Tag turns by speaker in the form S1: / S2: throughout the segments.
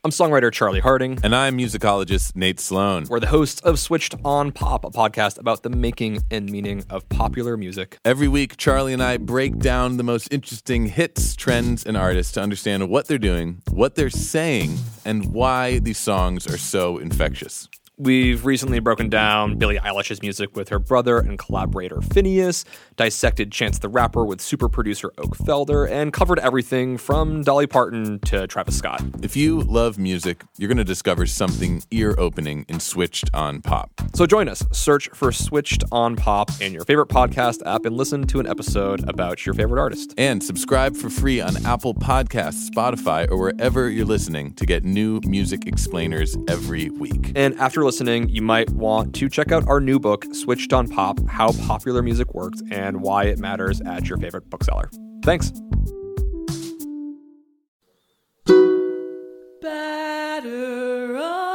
S1: I'm songwriter Charlie Harding.
S2: And I'm musicologist Nate Sloan.
S1: We're the hosts of Switched on Pop, a podcast about the making and meaning of popular music.
S2: Every week, Charlie and I break down the most interesting hits, trends, and artists to understand what they're doing, what they're saying, and why these songs are so infectious.
S1: We've recently broken down Billie Eilish's music with her brother and collaborator Phineas, dissected Chance the Rapper with super producer Oak Felder, and covered everything from Dolly Parton to Travis Scott.
S2: If you love music, you're going to discover something ear-opening in Switched on Pop.
S1: So join us, search for Switched on Pop in your favorite podcast app and listen to an episode about your favorite artist.
S2: And subscribe for free on Apple Podcasts, Spotify, or wherever you're listening to get new music explainers every week.
S1: And after listening, you might want to check out our new book, Switched on Pop, How Popular Music Works and Why It Matters at Your Favorite Bookseller. Thanks.
S3: Better off.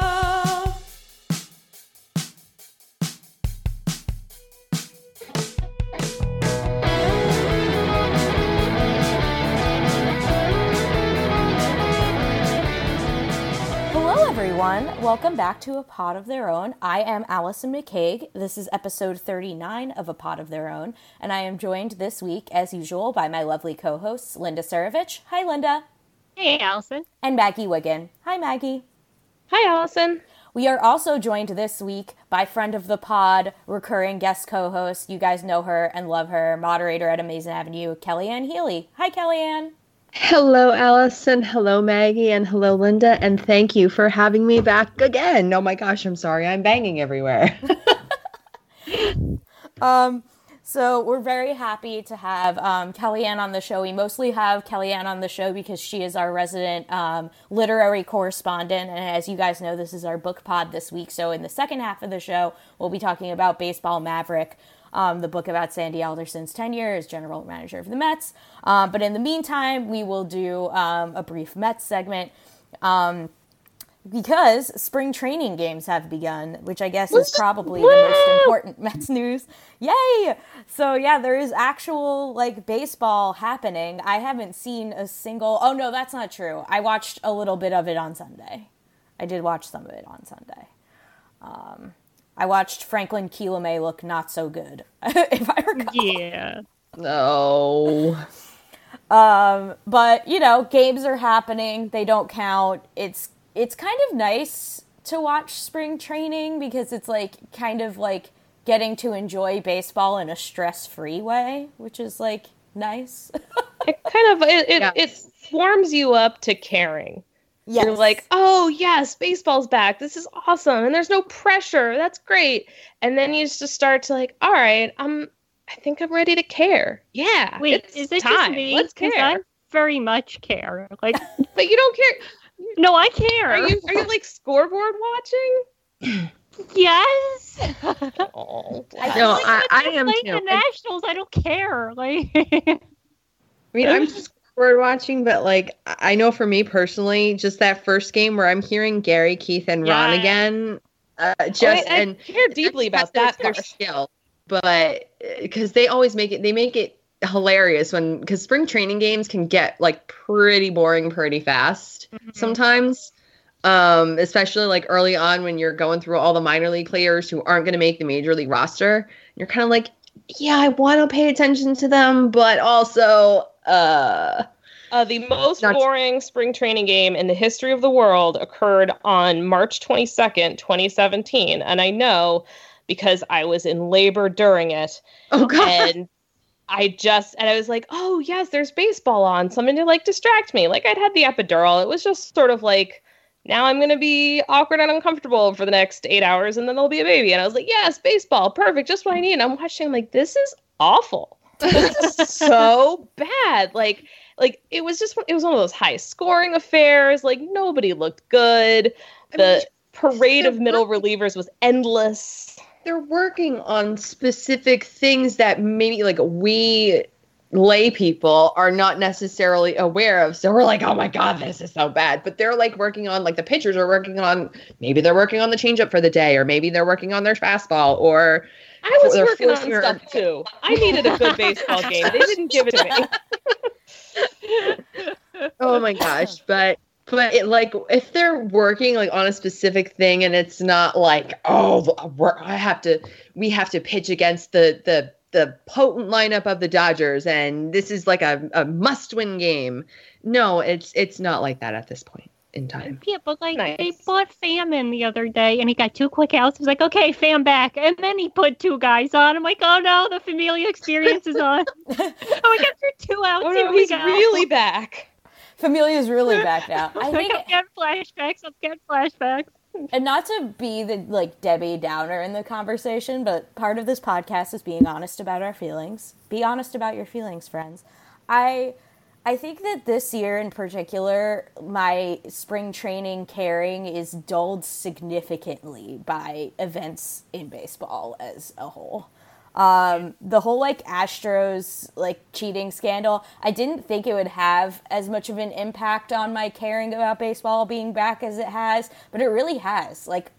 S4: Welcome back to A Pod of Their Own. I am Allison McCaig. This is episode 39 of A Pod of Their Own, and I am joined this week, as usual, by my lovely co-hosts, Linda Surovich. Hi, Linda.
S5: Hey, Allison.
S4: And Maggie Wiggin. Hi, Maggie.
S5: Hi, Allison.
S4: We are also joined this week by friend of the pod, recurring guest co-host, you guys know her and love her, moderator at Amazing Avenue, Kellyanne Healy. Hi, Kellyanne.
S6: Hello, Allison. Hello, Maggie. And hello, Linda. And thank you for having me back again. Oh my gosh, I'm sorry. I'm banging everywhere.
S4: So we're very happy to have Kellyanne on the show. We mostly have Kellyanne on the show because she is our resident literary correspondent. And as you guys know, this is our book pod this week. So in the second half of the show, we'll be talking about Baseball Maverick, the book about Sandy Alderson's tenure as general manager of the Mets. But in the meantime, we will do a brief Mets segment because spring training games have begun, which I guess is probably the most important Mets news. Yay! So yeah, there is actual baseball happening. I haven't seen a single... Oh no, that's not true. I watched a little bit of it on Sunday. I did watch some of it on Sunday. I watched Franklin Quilame look not so good, if I recall.
S5: Yeah.
S6: No.
S4: But, games are happening. They don't count. It's kind of nice to watch spring training because it's getting to enjoy baseball in a stress-free way, which is nice.
S5: It warms you up to caring.
S4: Yes.
S5: You're like, oh, yes, baseball's back. This is awesome. And there's no pressure. That's great. And then you just start to all right, I think I'm ready to care. Yeah.
S3: Wait, is it
S5: time.
S3: just me?
S5: Let's care.
S3: I very much care.
S5: But you don't care.
S3: No, I care.
S5: Are you scoreboard watching?
S3: Yes.
S5: Oh,
S6: I am
S3: playing
S6: too.
S3: the Nationals. I don't care.
S6: I mean, I'm just word watching, but I know for me personally, just that first game where I'm hearing Gary, Keith, and Ron again,
S5: I care deeply about that.
S6: Their skill, but because they always make it hilarious because spring training games can get pretty boring pretty fast sometimes, especially early on when you're going through all the minor league players who aren't going to make the major league roster. You're kind of yeah, I want to pay attention to them, but also
S5: the most boring spring training game in the history of the world occurred on March 22nd, 2017. And I know because I was in labor during it.
S6: Oh, God.
S5: And I was like, oh, yes, there's baseball on. Something to distract me. I'd had the epidural. It was just sort of now I'm going to be awkward and uncomfortable for the next 8 hours and then there'll be a baby. And I was like, yes, baseball. Perfect. Just what I need. And I'm watching. I'm this is awful. This is so bad. It was one of those high scoring affairs. Nobody looked good. The parade of middle relievers was endless.
S6: They're working on specific things that maybe we lay people are not necessarily aware of. So we're oh my God, this is so bad. But they're working on the pitchers are working on, maybe they're working on the changeup for the day, or maybe they're working on their fastball, or
S5: I was working on stuff too. I needed a good baseball game. They didn't give it to me.
S6: Oh my gosh. But But if they're working like on a specific thing and it's not like, we have to pitch against the potent lineup of the Dodgers and this is like a must-win game. No, it's not like that at this point in time.
S3: Yeah, but like
S5: Nice.
S3: they bought Pham in the other day, and he got 2 quick outs. He was like, "Okay, Pham back," and then he put 2 guys on. I'm like, "Oh no, the Familia experience is on." Oh, we got through 2 outs.
S5: Oh
S3: Here
S5: no,
S3: we
S5: he's
S3: go.
S5: really back.
S4: Familia's really back now. I
S3: Like,
S4: think,
S3: I'm getting flashbacks. I'm getting flashbacks.
S4: and not to be the like Debbie Downer in the conversation, but part of this podcast is being honest about our feelings. Be honest about your feelings, friends. I think that this year in particular, my spring training caring is dulled significantly by events in baseball as a whole. The whole like Astros like cheating scandal, I didn't think it would have as much of an impact on my caring about baseball being back as it has, but it really has. Like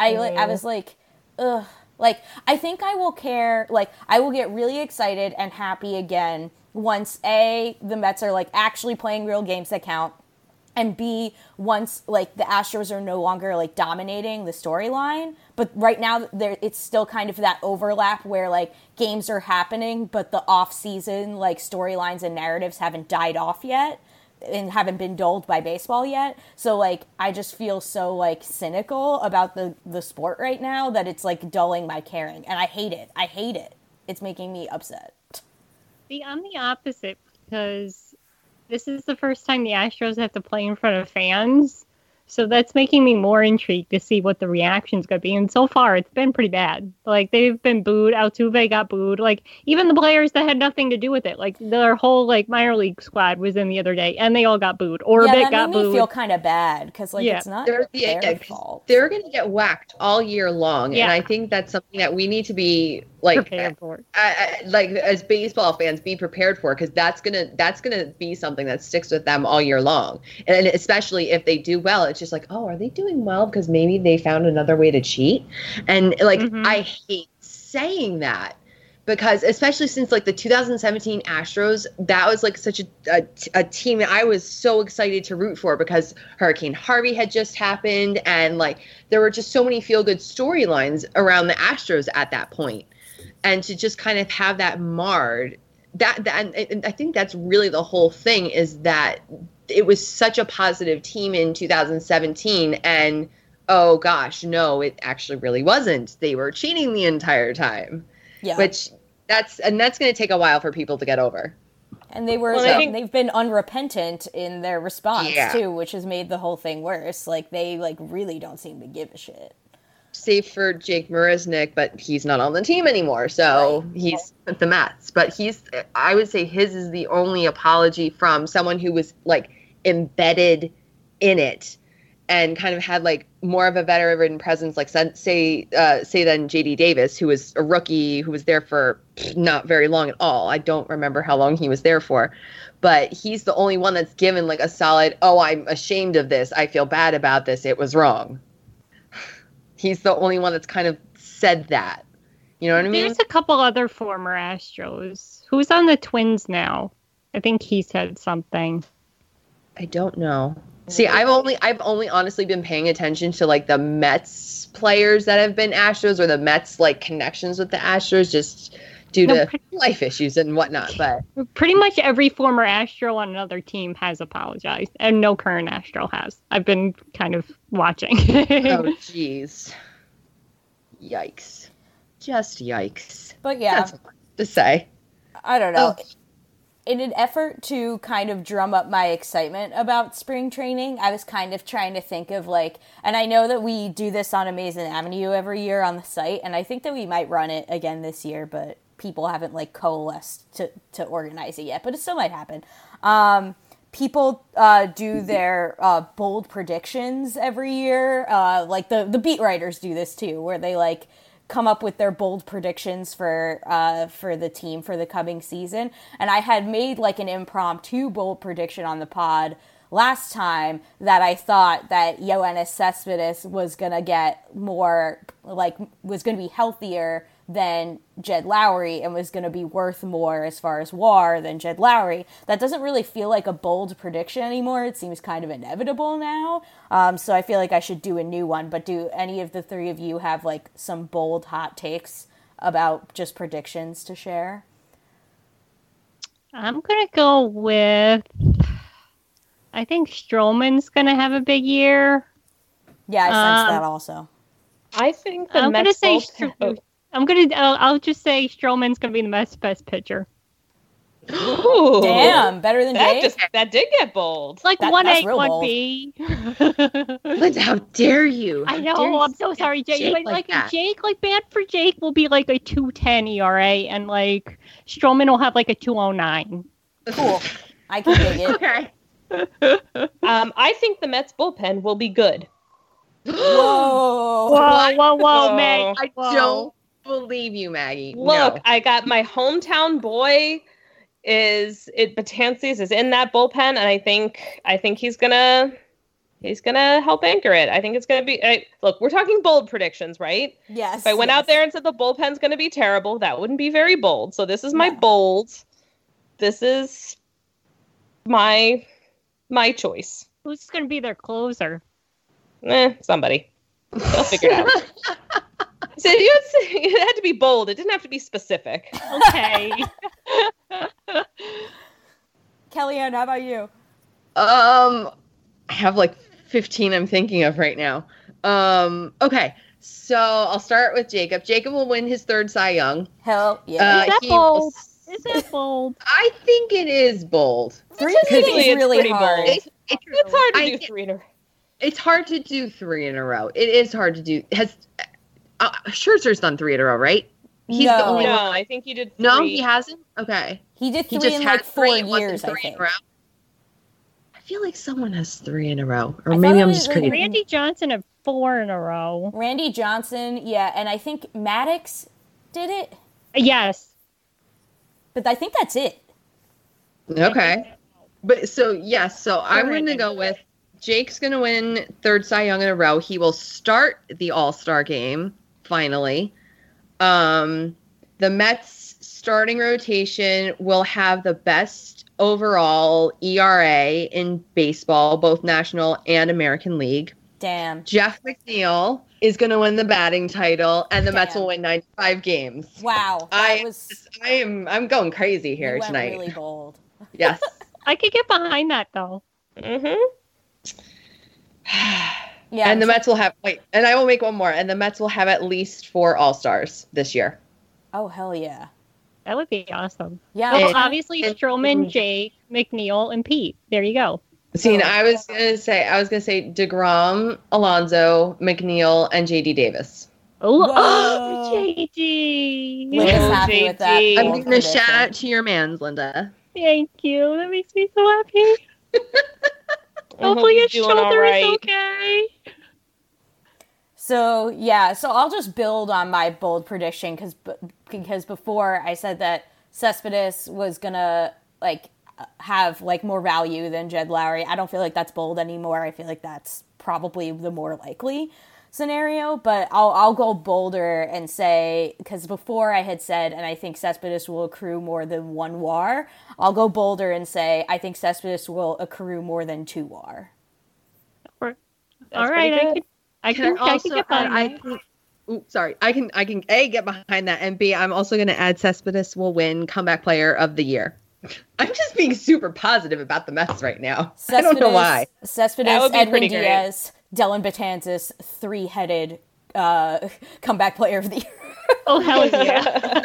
S4: I was like, ugh. Like I think I will care. Like I will get really excited and happy again once the Mets are like actually playing real games that count, and B, once like the Astros are no longer like dominating the storyline. But right now it's still kind of that overlap where like games are happening, but the off-season like storylines and narratives haven't died off yet and haven't been dulled by baseball yet. So like I just feel so like cynical about the sport right now that it's like dulling my caring, and I hate it. It's making me upset.
S3: See, I'm the opposite because this is the first time the Astros have to play in front of fans. So that's making me more intrigued to see what the reaction's going to be. And so far, it's been pretty bad. Like, they've been booed. Altuve got booed. Like, even the players that had nothing to do with it. Like, their whole, like, minor league squad was in the other day, and they all got booed. Orbit
S4: that
S3: got
S4: made me
S3: booed.
S4: feel kind of bad, because, like,
S3: Yeah.
S4: it's not
S6: They're
S4: their fault.
S6: They're going to get whacked all year long,
S3: Yeah.
S6: and I think that's something that we need to be like,
S3: Prepared for.
S6: like as baseball fans, be prepared for, because that's gonna be something that sticks with them all year long, and especially if they do well, it's just like, oh, are they doing well because maybe they found another way to cheat, and like I hate saying that. Because especially since like the 2017 Astros, that was like such a team that I was so excited to root for, because Hurricane Harvey had just happened, and like there were just so many feel good storylines around the Astros at that point, and to just kind of have that marred, and I think that's really the whole thing, is that it was such a positive team in 2017, and oh gosh, no, it actually really wasn't. They were cheating the entire time.
S4: Yeah.
S6: Which that's going to take a while for people to get over.
S4: And they were they've been unrepentant in their response too, which has made the whole thing worse. Like they like really don't seem to give a shit.
S6: Save for Jake Marisnick, but he's not on the team anymore, so he's with the Mets. But I would say his is the only apology from someone who was like embedded in it and kind of had like more of a veteran presence, like say than JD Davis, who was a rookie who was there for not very long at all. I don't remember how long he was there for, but he's the only one that's given like a solid, oh, I'm ashamed of this, I feel bad about this, it was wrong. He's the only one that's kind of said that. You know what I mean?
S3: There's a couple other former Astros. Who's on the Twins now? I think he said something.
S6: I don't know. See, I've only honestly been paying attention to like the Mets players that have been Astros, or the Mets like connections with the Astros, just due to life issues and whatnot. But
S3: Pretty much every former Astro on another team has apologized, and no current Astro has. I've been kind of watching.
S6: oh jeez, yikes, just yikes.
S4: But yeah,
S6: That's what to say.
S4: I don't know. In an effort to kind of drum up my excitement about spring training, I was kind of trying to think of like, and I know that we do this on Amazing Avenue every year on the site, and I think that we might run it again this year, but people haven't like coalesced to organize it yet, but it still might happen. People do their bold predictions every year. Like the beat writers do this too, where they like come up with their bold predictions for the team for the coming season. And I had made like an impromptu bold prediction on the pod last time that I thought that Yoenis Cespedes was going to get more, like, was going to be healthier than Jed Lowry and was going to be worth more as far as WAR than Jed Lowry. That doesn't really feel like a bold prediction anymore. It seems kind of inevitable now. So I feel like I should do a new one. But do any of the three of you have like some bold hot takes about just predictions to share?
S3: I'm going to go with, I think Stroman's going to have a big year.
S4: Yeah, I sense that also.
S5: I think the
S3: I'm going to
S5: Mets
S3: say,
S5: bullpen-
S3: I'll just say Stroman's going to be the best pitcher.
S5: Ooh.
S4: Damn, better than Jake?
S5: That did get bold.
S3: Like
S4: That's
S3: 1A,
S4: real bold.
S3: 1B.
S6: Linda, how dare you?
S3: I
S6: How dare
S3: know,
S6: you
S3: I'm so
S6: say
S3: sorry, Jake. But like
S6: that?
S3: Jake, like bad for Jake will be like a 2.10 ERA, and like Stroman will have like a 2.09.
S4: Cool. I can dig it.
S6: Okay.
S5: I think the Mets bullpen will be good.
S4: Whoa.
S3: Whoa, Meg.
S6: I
S3: Whoa.
S6: don't believe you, Maggie.
S5: Look,
S6: No.
S5: I got my hometown boy Betances is in that bullpen, and I think he's gonna help anchor it. I think it's gonna be. Look, we're talking bold predictions, right?
S4: Yes.
S5: If I went out there and said the bullpen's gonna be terrible, that wouldn't be very bold. So this is my bold. This is my choice.
S3: Who's going to be their closer?
S5: Somebody. They'll figure it out. So it had to be bold. It didn't have to be specific.
S3: Okay.
S4: Kellyanne, how about you?
S6: I have like 15 I'm thinking of right now. Okay. So I'll start with Jacob. Jacob will win his third Cy Young.
S4: Hell yeah.
S3: Is that
S6: he will
S3: bold? Is that bold?
S6: I think it is bold.
S4: Three is
S5: It's
S4: really
S5: pretty
S4: hard.
S5: bold.
S6: It's
S5: It's hard to
S6: I
S5: do
S6: get-
S5: 3 in a row.
S6: It's hard to do 3 in a row. It is hard to do. Scherzer's done 3 in a row, right? He's the
S4: No.
S6: only
S5: No,
S6: one.
S5: I think you did 3.
S6: No, he hasn't. Okay,
S4: He did
S6: he
S4: three
S6: just
S4: in
S6: had
S4: like 4
S6: 3. It wasn't
S4: years, I
S6: 3 in
S4: think.
S6: a row. I feel like someone has 3 in a row, or
S4: I
S6: maybe
S4: thought it
S6: I'm
S4: was
S6: just
S4: like
S6: crazy.
S3: Randy Johnson had 4 in a row.
S4: Randy Johnson, yeah, and I think Maddox did it,
S3: Yes.
S4: but I think that's it.
S6: Okay, but so yes, so I'm going to
S3: Randy.
S6: go with Jake's going to win third Cy Young in a row. He will start the All-Star game finally. The Mets starting rotation will have the best overall ERA in baseball, both National and American League.
S4: Damn.
S6: Jeff McNeil is going to win the batting title, and the Mets
S4: Damn.
S6: will win 95 games.
S4: Wow.
S6: I'm going crazy
S4: you
S6: here
S4: went
S6: tonight.
S4: really bold.
S6: Yes.
S3: I could get behind that, though.
S5: Mm-hmm.
S4: Yeah.
S6: And the Mets will have and I will make one more. And the Mets will have at least 4 All-Stars this year.
S4: Oh, hell yeah.
S3: That would be awesome.
S4: Yeah.
S3: Well,
S6: And-
S3: obviously, Stroman, Jake, McNeil, and Pete. There you go.
S6: See, and I was gonna say DeGrom, Alonso, McNeil, and JD Davis.
S3: Oh,
S4: Whoa.
S3: JD.
S4: Linda's happy with that.
S5: JD.
S6: I'm
S4: bold
S6: gonna shout
S4: prediction.
S6: out to your mans, Linda.
S3: Thank you. That makes me so happy.
S5: I hope
S3: Hopefully
S5: you're
S3: his
S5: doing all
S3: shoulder
S5: right.
S3: is okay.
S4: So, yeah, so I'll just build on my bold prediction because before I said that Cespedes was going to, like, have, like, more value than Jed Lowry. I don't feel like that's bold anymore. I feel like that's probably the more likely scenario, but I'll go bolder and say, because before I had said, and I think Cespedes will accrue more than 1 WAR, I'll go bolder and say, I think Cespedes will accrue more than 2 WAR.
S3: All right, I can get behind that.
S6: I can A, get behind that, and B, I'm also gonna add Cespedes will win comeback player of the year. I'm just being super positive about the Mets right now. I don't know why.
S4: Cespedes,
S5: That would be
S4: Edwin
S5: pretty great.
S4: Diaz, Dylan Betances, 3-headed comeback player of the year.
S3: Oh, hell yeah.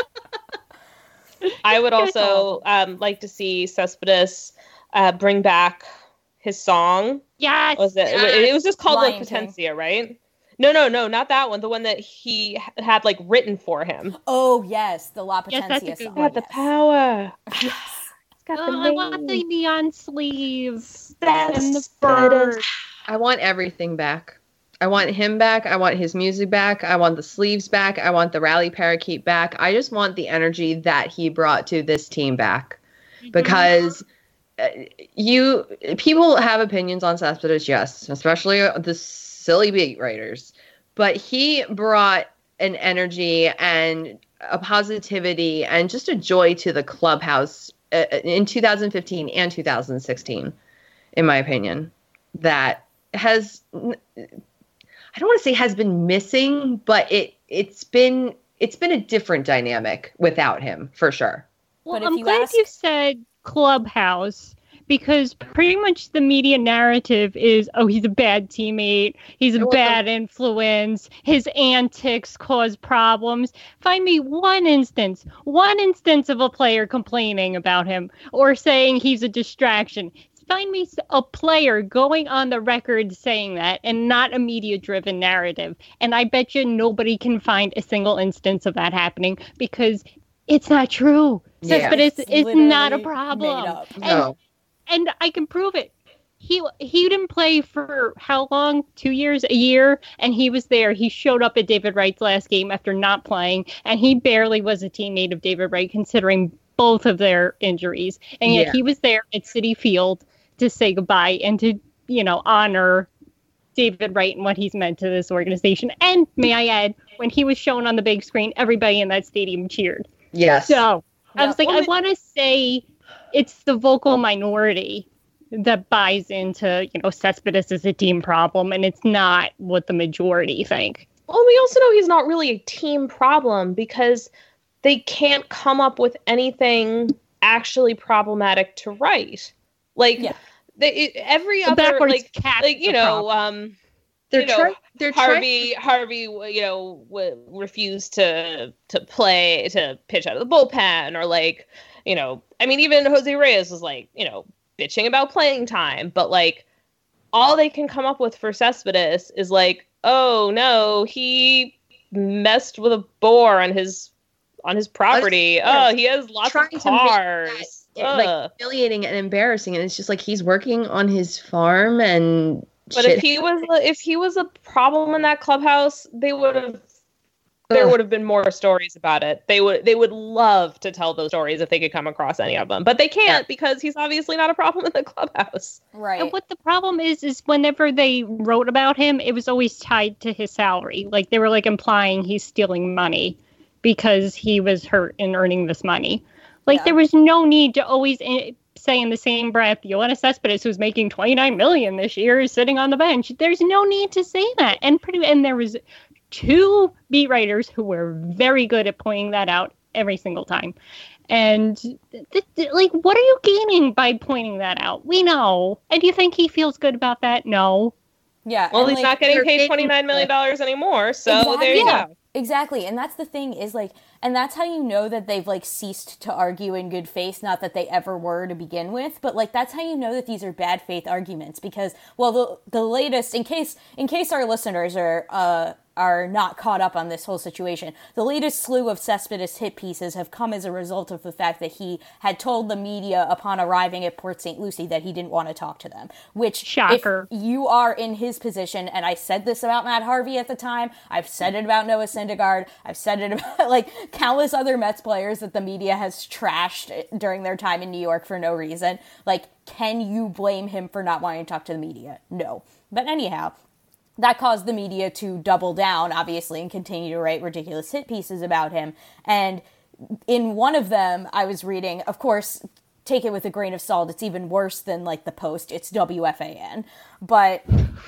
S5: I would also like to see Cespedes bring back his song.
S3: Yes.
S5: Was it? It was just called La
S4: Lion King.
S5: Potencia, right? No, not that one. The one that he had like written for him.
S4: Oh, yes, the La
S3: Yes, that's a
S4: Potencia
S3: good
S4: song.
S3: one.
S5: Got the
S4: yes.
S5: power.
S4: Yes.
S5: It's got the
S3: I want the
S5: name.
S3: neon sleeves and the bird.
S6: I want everything back. I want him back. I want his music back. I want the sleeves back. I want the rally parakeet back. I just want the energy that he brought to this team back. Because people have opinions on Cespedes, yes, especially the silly beat writers. But he brought an energy and a positivity and just a joy to the clubhouse in 2015 and 2016, in my opinion, that has, I don't want to say has been missing, but it's been a different dynamic without him, for sure.
S3: Well, I'm glad you said clubhouse, because pretty much the media narrative is, oh, he's a bad teammate, he's a bad influence, his antics cause problems. Find me one instance of a player complaining about him or saying he's a distraction. Find me a player going on the record saying that, and not a media-driven narrative. And I bet you nobody can find a single instance of that happening, because it's not true.
S6: Yeah.
S3: But it's not a problem.
S6: No.
S3: And I can prove it. He didn't play for how long? 2 years, a year? And he was there. He showed up at David Wright's last game after not playing, and he barely was a teammate of David Wright, considering both of their injuries. And yet he was there at Citi Field to say goodbye and to, honor David Wright and what he's meant to this organization. And may I add, when he was shown on the big screen, everybody in that stadium cheered.
S6: Yes.
S3: So I was like, I want to say it's the vocal minority that buys into, Cespedes is a team problem, and it's not what the majority think.
S5: Well, we also know he's not really a team problem, because they can't come up with anything actually problematic to write. Every other Harvey refused to pitch out of the bullpen, or even Jose Reyes was bitching about playing time, but all they can come up with for Cespedes is oh no, he messed with a boar on his property. He has lots of cars.
S6: Humiliating and embarrassing, and it's just he's working on his farm and.
S5: But if he was a problem in that clubhouse, there would have been more stories about it. They would love to tell those stories if they could come across any of them, but they can't because he's obviously not a problem in the clubhouse.
S3: Right. And what the problem is whenever they wrote about him, it was always tied to his salary. They were implying he's stealing money because he was hurt in earning this money. There was no need to always say in the same breath, Yoenis Cespedes, who's making $29 million this year, is sitting on the bench. There's no need to say that. And there was 2 beat writers who were very good at pointing that out every single time. And what are you gaining by pointing that out? We know. And do you think he feels good about that? No.
S4: Yeah.
S5: Well, he's not getting paid $29 million anymore. So there you go.
S4: Exactly. And that's the thing is and that's how you know that they've ceased to argue in good faith. Not that they ever were to begin with, but that's how you know that these are bad faith arguments, because, well, the latest, in case our listeners are not caught up on this whole situation, the latest slew of Cespedes hit pieces have come as a result of the fact that he had told the media upon arriving at Port St. Lucie that he didn't want to talk to them, which,
S3: shocker.
S4: If you are in his position, and I said this about Matt Harvey at the time, I've said it about Noah Syndergaard, I've said it about, countless other Mets players that the media has trashed during their time in New York for no reason. Can you blame him for not wanting to talk to the media? No. But anyhow, that caused the media to double down, obviously, and continue to write ridiculous hit pieces about him. And in one of them, I was reading, of course, take it with a grain of salt, it's even worse than the Post, it's WFAN. But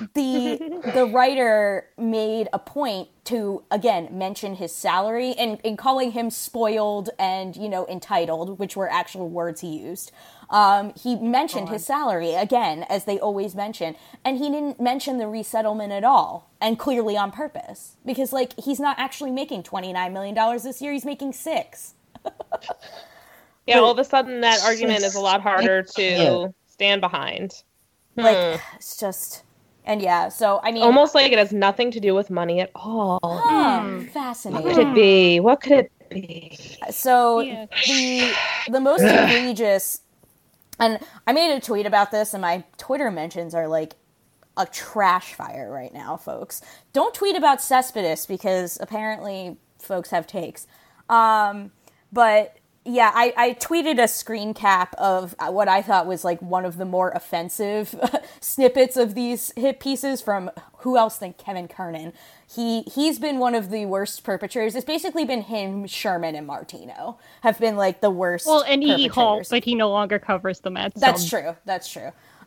S4: the writer made a point to, again, mention his salary, and in calling him spoiled and, entitled, which were actual words he used. He mentioned his salary, again, as they always mention, and he didn't mention the resettlement at all, and clearly on purpose, because, he's not actually making $29 million this year, he's making $6 million.
S5: Yeah, all of a sudden that argument is a lot harder to stand behind.
S4: It's just, and yeah, so, I mean...
S5: Almost it has nothing to do with money at all.
S4: Fascinating.
S5: What could it be? What could it be?
S4: So, the most egregious... And I made a tweet about this, and my Twitter mentions are a trash fire right now, folks. Don't tweet about Cespedes, because apparently folks have takes. But Yeah, I tweeted a screen cap of what I thought was like one of the more offensive snippets of these hit pieces from who else than Kevin Kernan. He's been one of the worst perpetrators. It's basically been him, Sherman, and Martino have been like the worst.
S3: Well, and E. Hall,
S4: perpetrators.
S3: but he no longer covers the Mets.
S4: That's true. That's true.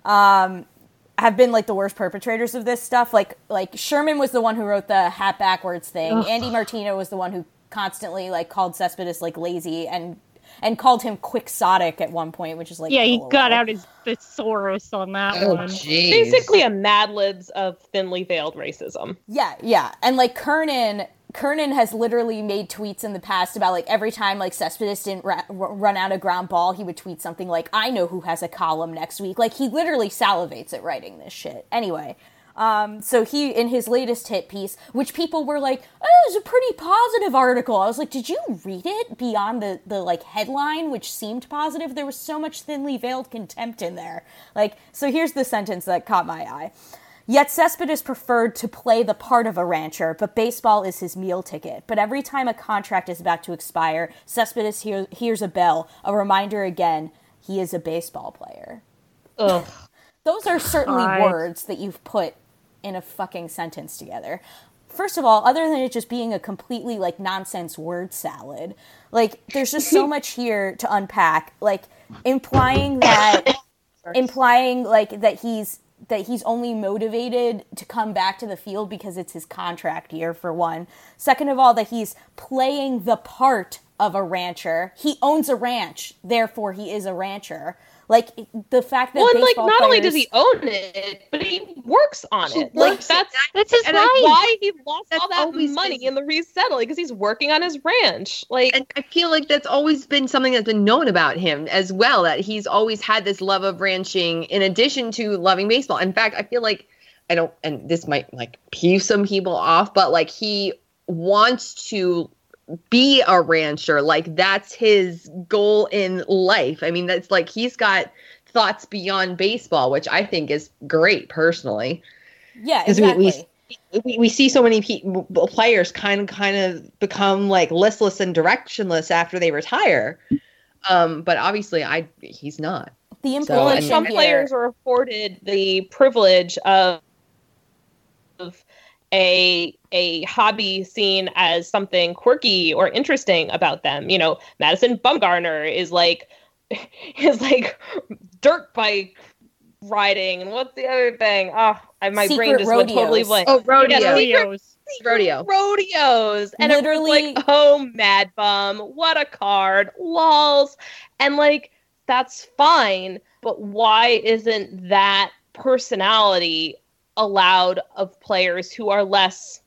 S4: Have been like the worst perpetrators of this stuff. Like Sherman was the one who wrote the hat backwards thing.
S3: Ugh.
S4: Andy Martino was the one who constantly like called Cespedes like lazy and called him quixotic at one point, which is like,
S3: Yeah, he
S4: oh,
S3: got out his thesaurus on that one.
S6: jeez.
S5: Basically a Mad Libs of thinly veiled racism.
S4: Yeah. And like Kernan has literally made tweets in the past about like every time like Cespedes didn't run out a ground ball, he would tweet something like, I know who has a column next week. Like he literally salivates at writing this shit. Anyway, so he, in his latest hit piece, which people were like, oh, it's a pretty positive article. I was like, did you read it beyond the like headline, which seemed positive? There was so much thinly veiled contempt in there. Like, so here's the sentence that caught my eye. Yet Cespedes preferred to play the part of a rancher, but baseball is his meal ticket. But every time a contract is about to expire, Cespedes hears a bell, a reminder again, he is a baseball player.
S5: Ugh.
S4: Those are certainly
S3: God.
S4: words that you've put in a fucking sentence together. First of all, other than it just being a completely like nonsense word salad, like there's just so much here to unpack, like implying like that he's only motivated to come back to the field because it's his contract year, for one. Second of all, that he's playing the part of a rancher. He owns a ranch, therefore he is a rancher. Like, the fact that
S5: Well, and like,
S4: baseball
S5: not only
S4: players-
S5: does he own it, but he works on it. Like, that's
S3: his
S5: and
S3: life.
S5: why he lost
S6: That's
S5: all that
S6: always
S5: money
S6: been-
S5: in the resettling, because he's working on his ranch. Like,
S6: And I feel like that's always been something that's been known about him as well, that he's always had this love of ranching in addition to loving baseball. In fact, I feel like, and this might like peeve some people off, but like he wants to be a rancher. Like that's his goal in life. I mean, that's like, he's got thoughts beyond baseball, which I think is great personally.
S4: Yeah,
S6: 'Cause
S4: exactly.
S6: we see so many players kind of become like listless and directionless after they retire. But obviously he's not.
S4: The
S6: So,
S4: implication
S6: and-
S5: some
S4: here-
S5: players are afforded the privilege of a hobby seen as something quirky or interesting about them. You know, Madison Bumgarner is like dirt bike riding, and what's the other thing? Oh, my
S4: Secret
S5: brain just went totally
S4: rodeos.
S5: blank.
S6: Oh, rodeo.
S5: Yeah,
S3: Rodeos.
S6: Rodeo.
S5: Rodeos, and
S4: Literally-
S5: everyone's like, oh, Mad Bum, what a card, lols. And like, that's fine, but why isn't that personality allowed of players who are less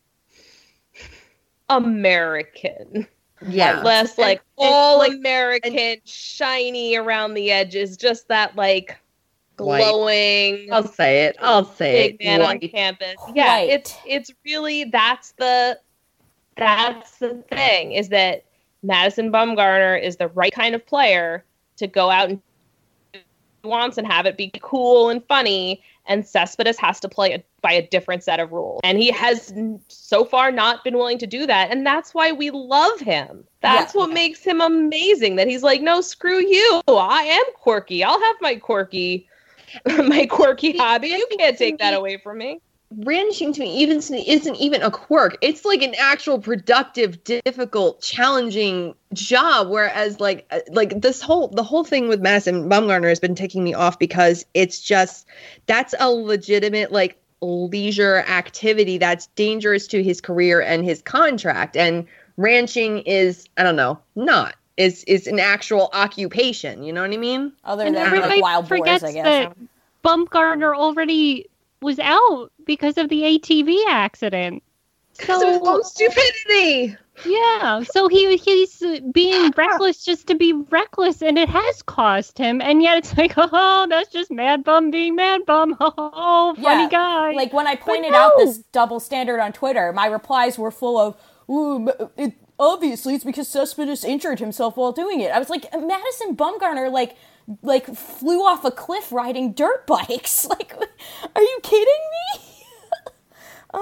S5: American?
S6: Yeah.
S5: Less like
S6: and,
S5: all
S6: like,
S5: American, shiny around the edges, just that like
S6: White.
S5: glowing
S6: I'll say it.
S5: big man on
S6: White.
S5: campus. Yeah,
S4: White.
S5: it's really that's the thing, is that Madison Bumgarner is the right kind of player to go out and do what he wants and have it be cool and funny, and Cespedes has to play by a different set of rules. And he has so far not been willing to do that, and that's why we love him. That's what makes him amazing, that he's like, no, screw you. I am quirky. I'll have my quirky hobby. You can't take that away from me.
S6: Ranching to me isn't even a quirk. It's like an actual productive, difficult, challenging job. Whereas like the whole thing with Madison Bumgarner has been taking me off, because it's just, that's a legitimate like leisure activity that's dangerous to his career and his contract. And ranching is, I don't know, not. Is an actual occupation. You know what I mean?
S4: Other
S3: And
S4: than
S3: everybody
S4: like wild boars,
S3: forgets
S4: I guess.
S3: that Bumgarner already was out because of the ATV accident.
S6: Because of his own stupidity.
S3: Yeah, so he's being reckless just to be reckless, and it has cost him. And yet it's like, oh, that's just Mad Bum being Mad Bum. Oh, funny
S4: Yeah,
S3: guy.
S4: Like when I pointed
S3: no.
S4: out this double standard on Twitter, my replies were full of, "Ooh, obviously it's because Cespedes injured himself while doing it." I was like, Madison Bumgarner like flew off a cliff riding dirt bikes. Like, are you kidding me? Oh
S3: That's
S4: my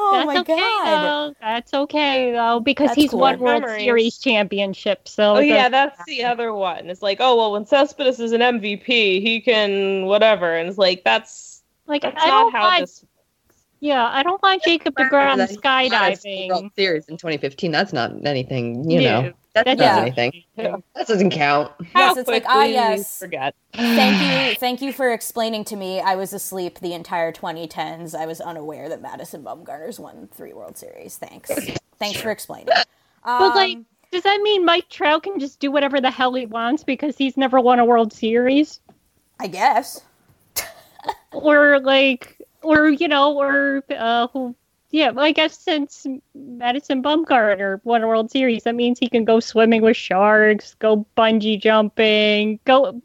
S3: okay,
S4: God.
S3: though. That's okay though, because
S4: That's
S3: he's
S4: cool.
S3: won World
S5: Memories.
S3: Series championship. So
S5: Oh yeah,
S3: that's
S5: that's the other one. It's like, oh well, when Cespedes is an MVP, he can whatever, and it's like that's
S3: like
S5: not
S3: I don't
S5: how
S3: want.
S5: this.
S3: Yeah, I don't want Jacob DeGrom
S6: That he won a World
S3: skydiving.
S6: Series in 2015. That's not anything, you
S3: No,
S6: know. That's not
S4: Yeah.
S6: anything.
S5: Yeah.
S6: That doesn't count.
S5: How
S4: it's like,
S5: quickly
S4: yes.
S5: forget.
S4: Thank you for explaining to me. I was asleep the entire 2010s. I was unaware that Madison Bumgarner's won 3 World Series. Thanks for explaining.
S3: But like, does that mean Mike Trout can just do whatever the hell he wants because he's never won a World Series?
S4: I guess.
S3: Or like, or you know, or who? Yeah, I guess since Madison Bumgarner won a World Series, that means he can go swimming with sharks, go bungee jumping, go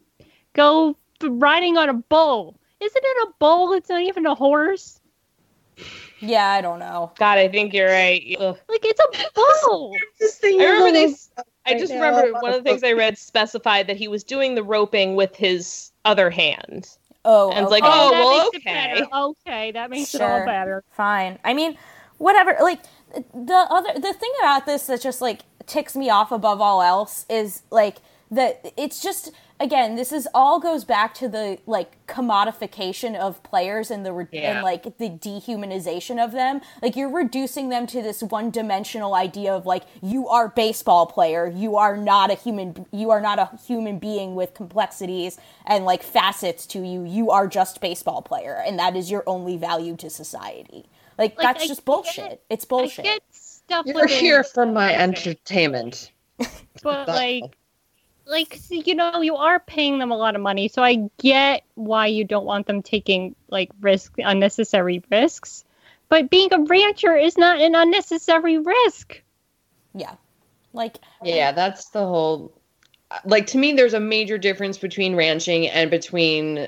S3: riding on a bull. Isn't it a bull? It's not even a horse.
S4: Yeah, I don't know.
S5: God, I think you're right. Ugh.
S3: Like it's a bull.
S6: Just
S5: I remember they. I
S6: Right
S5: just
S6: now,
S5: remember one of the things I read specified that he was doing the roping with his other hand.
S4: Oh,
S5: And it's like,
S4: okay.
S5: oh,
S3: that
S5: well,
S3: makes it
S5: okay.
S3: better. Okay, that makes it
S4: Sure.
S3: all better.
S4: Fine. I mean, whatever. Like the thing about this that just like ticks me off above all else is like that it's just again this is all goes back to the like commodification of players and and like the dehumanization of them. Like you're reducing them to this one-dimensional idea of like you are baseball player, you are not a human being with complexities and like facets to you. You are just baseball player, and that is your only value to society. Like that's
S3: I
S4: just bullshit. It's bullshit.
S3: I get stuff
S6: You're
S3: with
S6: here for my entertainment.
S3: but like you know, you are paying them a lot of money, so I get why you don't want them taking like unnecessary risks. But being a rancher is not an unnecessary risk.
S4: Yeah. Like
S6: Yeah, that's the whole. Like to me, there's a major difference between ranching and between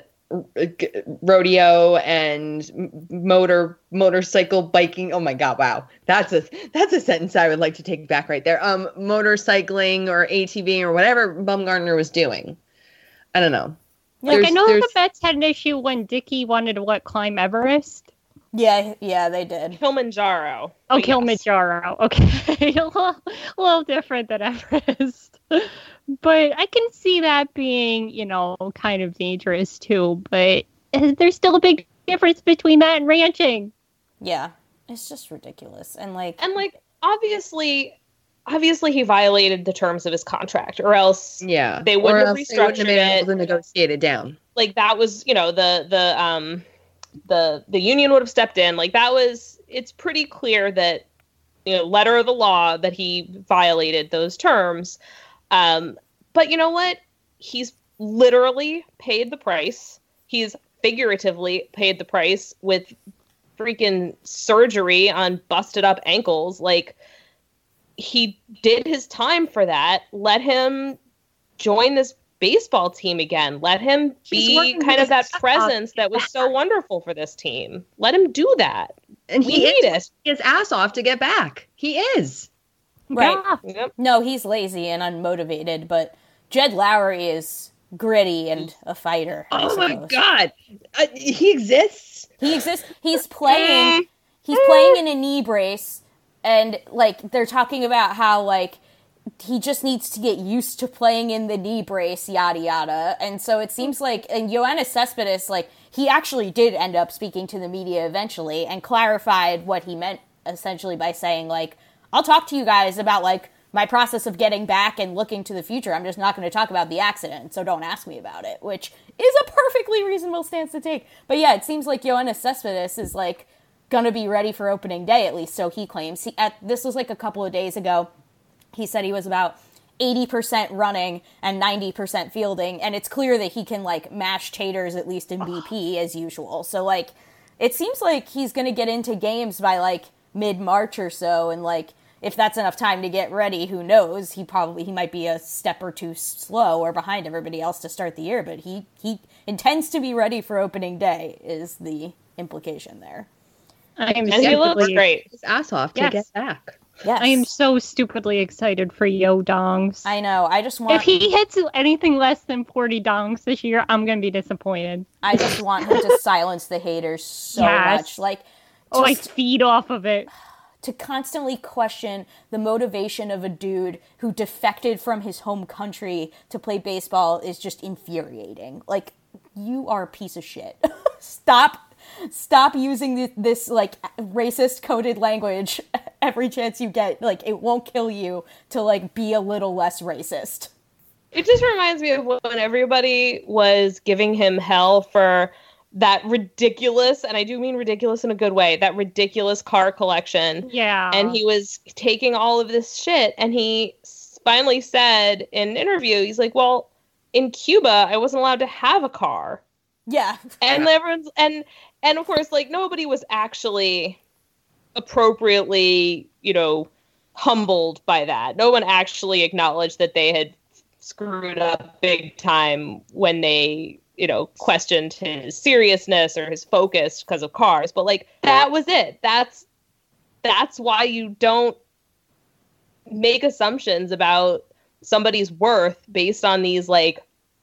S6: rodeo and motorcycle biking. Oh my god, wow, that's a sentence I would like to take back right there. Motorcycling or ATVing or whatever Bumgarner was doing. I don't know.
S3: Like I know the Mets had an issue when Dickey wanted to climb Everest.
S4: yeah, they did.
S5: Kilimanjaro.
S3: Oh,
S5: But yes.
S3: Kilimanjaro. Okay, a little different than Everest. But I can see that being, you know, kind of dangerous too. But there's still a big difference between that and ranching.
S4: Yeah. It's just ridiculous. And like
S5: obviously he violated the terms of his contract, or else
S6: Yeah,
S5: they wouldn't
S6: or
S5: have
S6: else they wouldn't
S5: restructured
S6: been able
S5: it.
S6: to negotiate it down.
S5: Like that was, you know, the union would have stepped in. Like that was, it's pretty clear that, you know, letter of the law that he violated those terms. But you know what? He's literally paid the price. He's figuratively paid the price with freaking surgery on busted up ankles. Like he did his time for that. Let him join this baseball team again. Let him be kind of that presence that was so wonderful for this team. Let him do that.
S6: And
S5: We
S6: he
S5: need
S6: is
S5: it.
S6: his ass off to get back. He is.
S4: Right.
S3: Yeah.
S5: Yep.
S4: No, he's lazy and unmotivated, but Jed Lowry is gritty and a fighter. I
S6: Oh my
S4: suppose.
S6: god, he exists.
S4: He exists. He's playing in a knee brace, and like they're talking about how like he just needs to get used to playing in the knee brace, yada yada. And so it seems like, and Yoenis Cespedes, like he actually did end up speaking to the media eventually and clarified what he meant essentially by saying like, I'll talk to you guys about like my process of getting back and looking to the future. I'm just not going to talk about the accident, so don't ask me about it, which is a perfectly reasonable stance to take. But yeah, it seems like Yoenis Cespedes is like going to be ready for opening day, at least so he claims. This was like a couple of days ago. He said he was about 80% running and 90% fielding, and it's clear that he can like mash taters at least in BP as usual. So like it seems like he's going to get into games by like mid-March or so, and like if that's enough time to get ready, who knows? He might be a step or two slow or behind everybody else to start the year, but he intends to be ready for opening day is the implication there.
S3: I am
S5: And he looks
S3: stupidly,
S5: great.
S6: His ass off to
S3: Yes.
S6: get back.
S4: Yes.
S3: I am so stupidly excited for Yo Dongs.
S4: I know. I just want
S3: If he hits anything less than 40 dongs this year, I'm gonna be disappointed.
S4: I just want him to silence the haters so
S3: Yes.
S4: much. Like
S3: Oh, I
S4: just
S3: feed off of it.
S4: to constantly question the motivation of a dude who defected from his home country to play baseball is just infuriating. Like, you are a piece of shit. Stop using this like racist coded language every chance you get. Like, it won't kill you to like be a little less racist.
S5: It just reminds me of when everybody was giving him hell for that ridiculous, and I do mean ridiculous in a good way, that ridiculous car collection.
S3: Yeah.
S5: And he was taking all of this shit, and he finally said in an interview, he's like, well, in Cuba, I wasn't allowed to have a car.
S4: Yeah.
S5: And everyone's, and of course, like, nobody was actually appropriately, humbled by that. No one actually acknowledged that they had screwed up big time when they, questioned his seriousness or his focus because of cars. But like, that was it. That's why you don't make assumptions about somebody's worth based on these like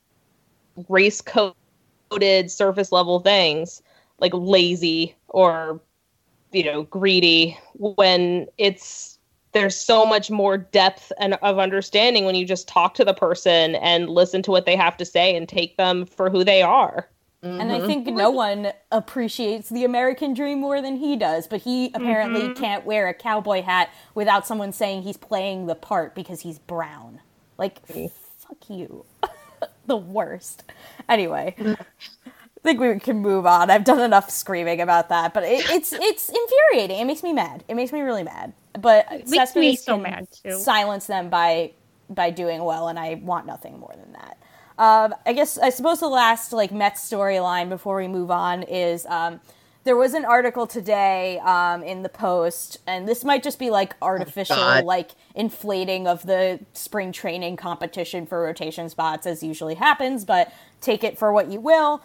S5: race coded surface level things like lazy or, greedy, when there's so much more depth and of understanding when you just talk to the person and listen to what they have to say and take them for who they are.
S4: Mm-hmm. And I think no one appreciates the American dream more than he does, but he apparently can't wear a cowboy hat without someone saying he's playing the part because he's brown. Like, fuck you. The worst. Anyway, I think we can move on. I've done enough screaming about that, but it's infuriating. It makes me mad. It makes me really mad. But
S3: it makes me so mad too.
S4: Silence them by doing well, and I want nothing more than that. I suppose the last like Mets storyline before we move on is there was an article today in the Post, and this might just be like artificial like inflating of the spring training competition for rotation spots, as usually happens, but take it for what you will.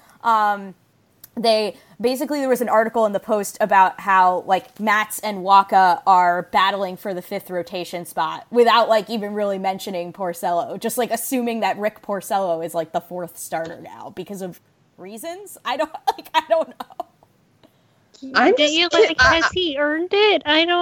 S4: There was an article in the Post about how like Matz and Wacha are battling for the 5th rotation spot without like even really mentioning Porcello, just like assuming that Rick Porcello is like the 4th starter now because of reasons. I don't know.
S3: Has he earned it?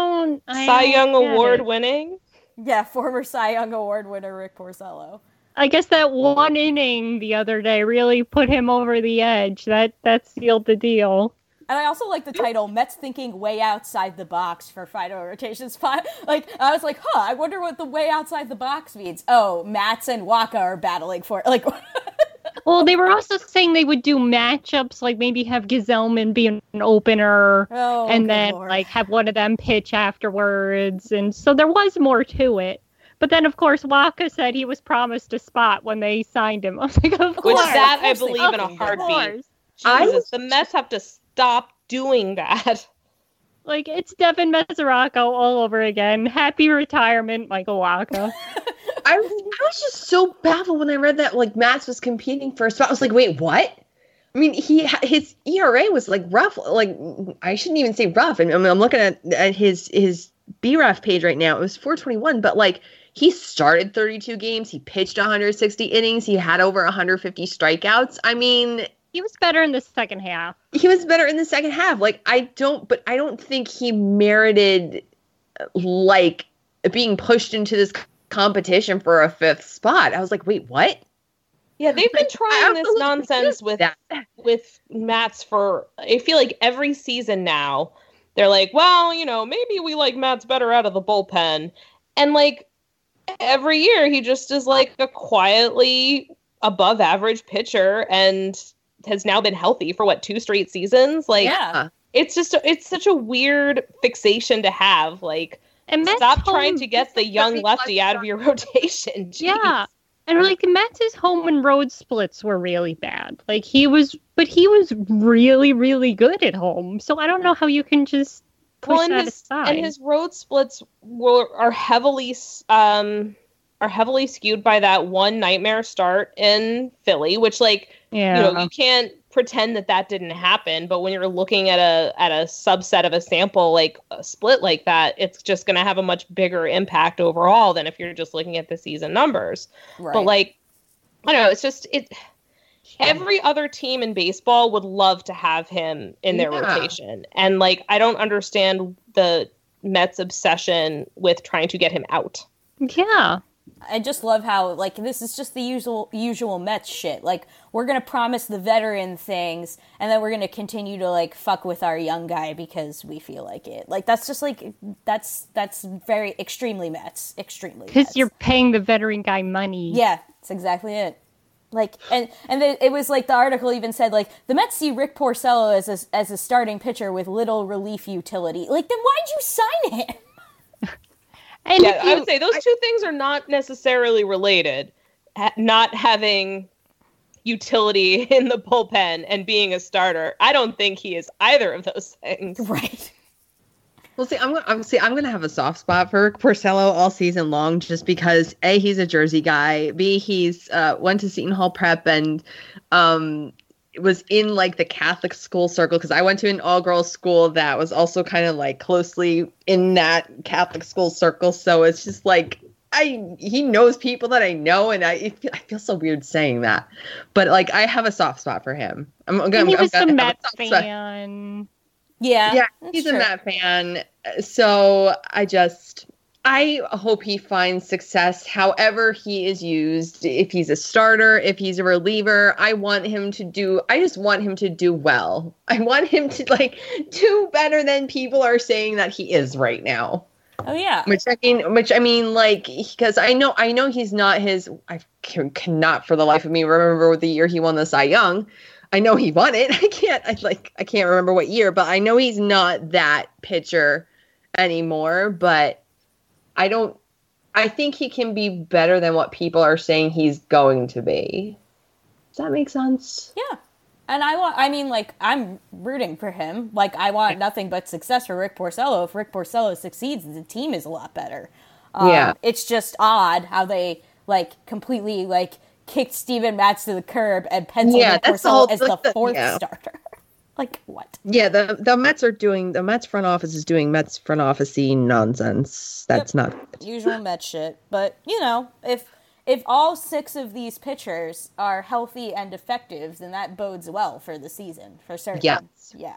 S5: Cy Young Award winning?
S4: Yeah, former Cy Young Award winner Rick Porcello.
S3: I guess that one inning the other day really put him over the edge. That sealed the deal.
S4: And I also like the title, Mets thinking way outside the box for final rotation spot. Like, I was like, I wonder what the way outside the box means. Oh, Matz and Wacha are battling for it. Like,
S3: well, they were also saying they would do matchups, like maybe have Gazelman be an opener, and then like have one of them pitch afterwards. And so there was more to it. But then, of course, Wacha said he was promised a spot when they signed him. I was like, of course.
S5: Which that I believe in a heartbeat. Jesus, the Mets have to stop doing that.
S3: Like, it's Devin Mesoraco all over again. Happy retirement, Michael Wacha.
S6: I was just so baffled when I read that, like, Matz was competing for a spot. I was like, wait, what? I mean, his ERA was, like, rough. Like, I shouldn't even say rough. I mean, I'm looking at his BRAF page right now. It was 421, but, like, he started 32 games. He pitched 160 innings. He had over 150 strikeouts. I mean,
S3: he was better in the second half.
S6: Like, I don't think he merited, like, being pushed into this competition for a 5th spot. I was like, wait, what?
S5: Yeah, they've been trying this nonsense with Matz for, I feel like every season now. They're like, well, maybe we like Matz better out of the bullpen. And, like, every year he just is like a quietly above average pitcher and has now been healthy for 2 straight seasons. Like,
S4: yeah.
S5: It's such a weird fixation to have. Like, and stop trying to get the young lefty out of your rotation. Jeez.
S3: Yeah. And like Metz's home and road splits were really bad. Like he was really, really good at home. So I don't know how you can just push that aside.
S5: And his road splits are heavily skewed by that one nightmare start in Philly, which you can't pretend that didn't happen. But when you're looking at a subset of a sample, like a split like that, it's just going to have a much bigger impact overall than if you're just looking at the season numbers. Right. But I don't know, it's just every other team in baseball would love to have him in their rotation. And I don't understand Mets' obsession with trying to get him out.
S3: Yeah.
S4: I just love how, like, this is just the usual Mets shit. Like, we're going to promise the veteran things, and then we're going to continue to, like, fuck with our young guy because we feel like it. Like, that's just, like, that's very extremely Mets. Extremely Mets.
S3: Because you're paying the veteran guy money.
S4: Yeah, that's exactly it. Like, and then it was, like, the article even said, like, the Mets see Rick Porcello as a starting pitcher with little relief utility. Like, then why'd you sign him?
S3: And
S5: Yeah, I would say those two things are not necessarily related. Not having utility in the bullpen and being a starter. I don't think he is either of those things.
S4: Right.
S6: Well, I'm gonna have a soft spot for Rick Porcello all season long, just because A, he's a Jersey guy, B, he's went to Seton Hall Prep and was in like the Catholic school circle, because I went to an all-girls school that was also kind of like closely in that Catholic school circle. So it's just like he knows people that I know, and I feel so weird saying that, but like I have a soft spot for him.
S3: he was a Mets fan.
S4: Yeah,
S6: he's a Met fan. So I hope he finds success however he is used. If he's a starter, if he's a reliever, I just want him to do well. I want him to like do better than people are saying that he is right now.
S4: Oh yeah.
S6: Which I mean, like, because I know he's not his. I cannot for the life of me remember the year he won the Cy Young. I know he won it. I can't remember what year, but I know he's not that pitcher anymore. But I think he can be better than what people are saying he's going to be. Does that make sense?
S4: Yeah. And I'm rooting for him. Like, I want nothing but success for Rick Porcello. If Rick Porcello succeeds, the team is a lot better.
S6: Yeah.
S4: It's just odd how they, like, completely, like, kicked Steven Matz to the curb and penciled in Porcello as the fourth starter. Like, what?
S6: Yeah, the Mets front office is doing Mets front office-y nonsense. That's not
S4: usual Mets shit. But, you know, if all 6 of these pitchers are healthy and effective, then that bodes well for the season, for certain.
S6: Yes.
S4: Yeah.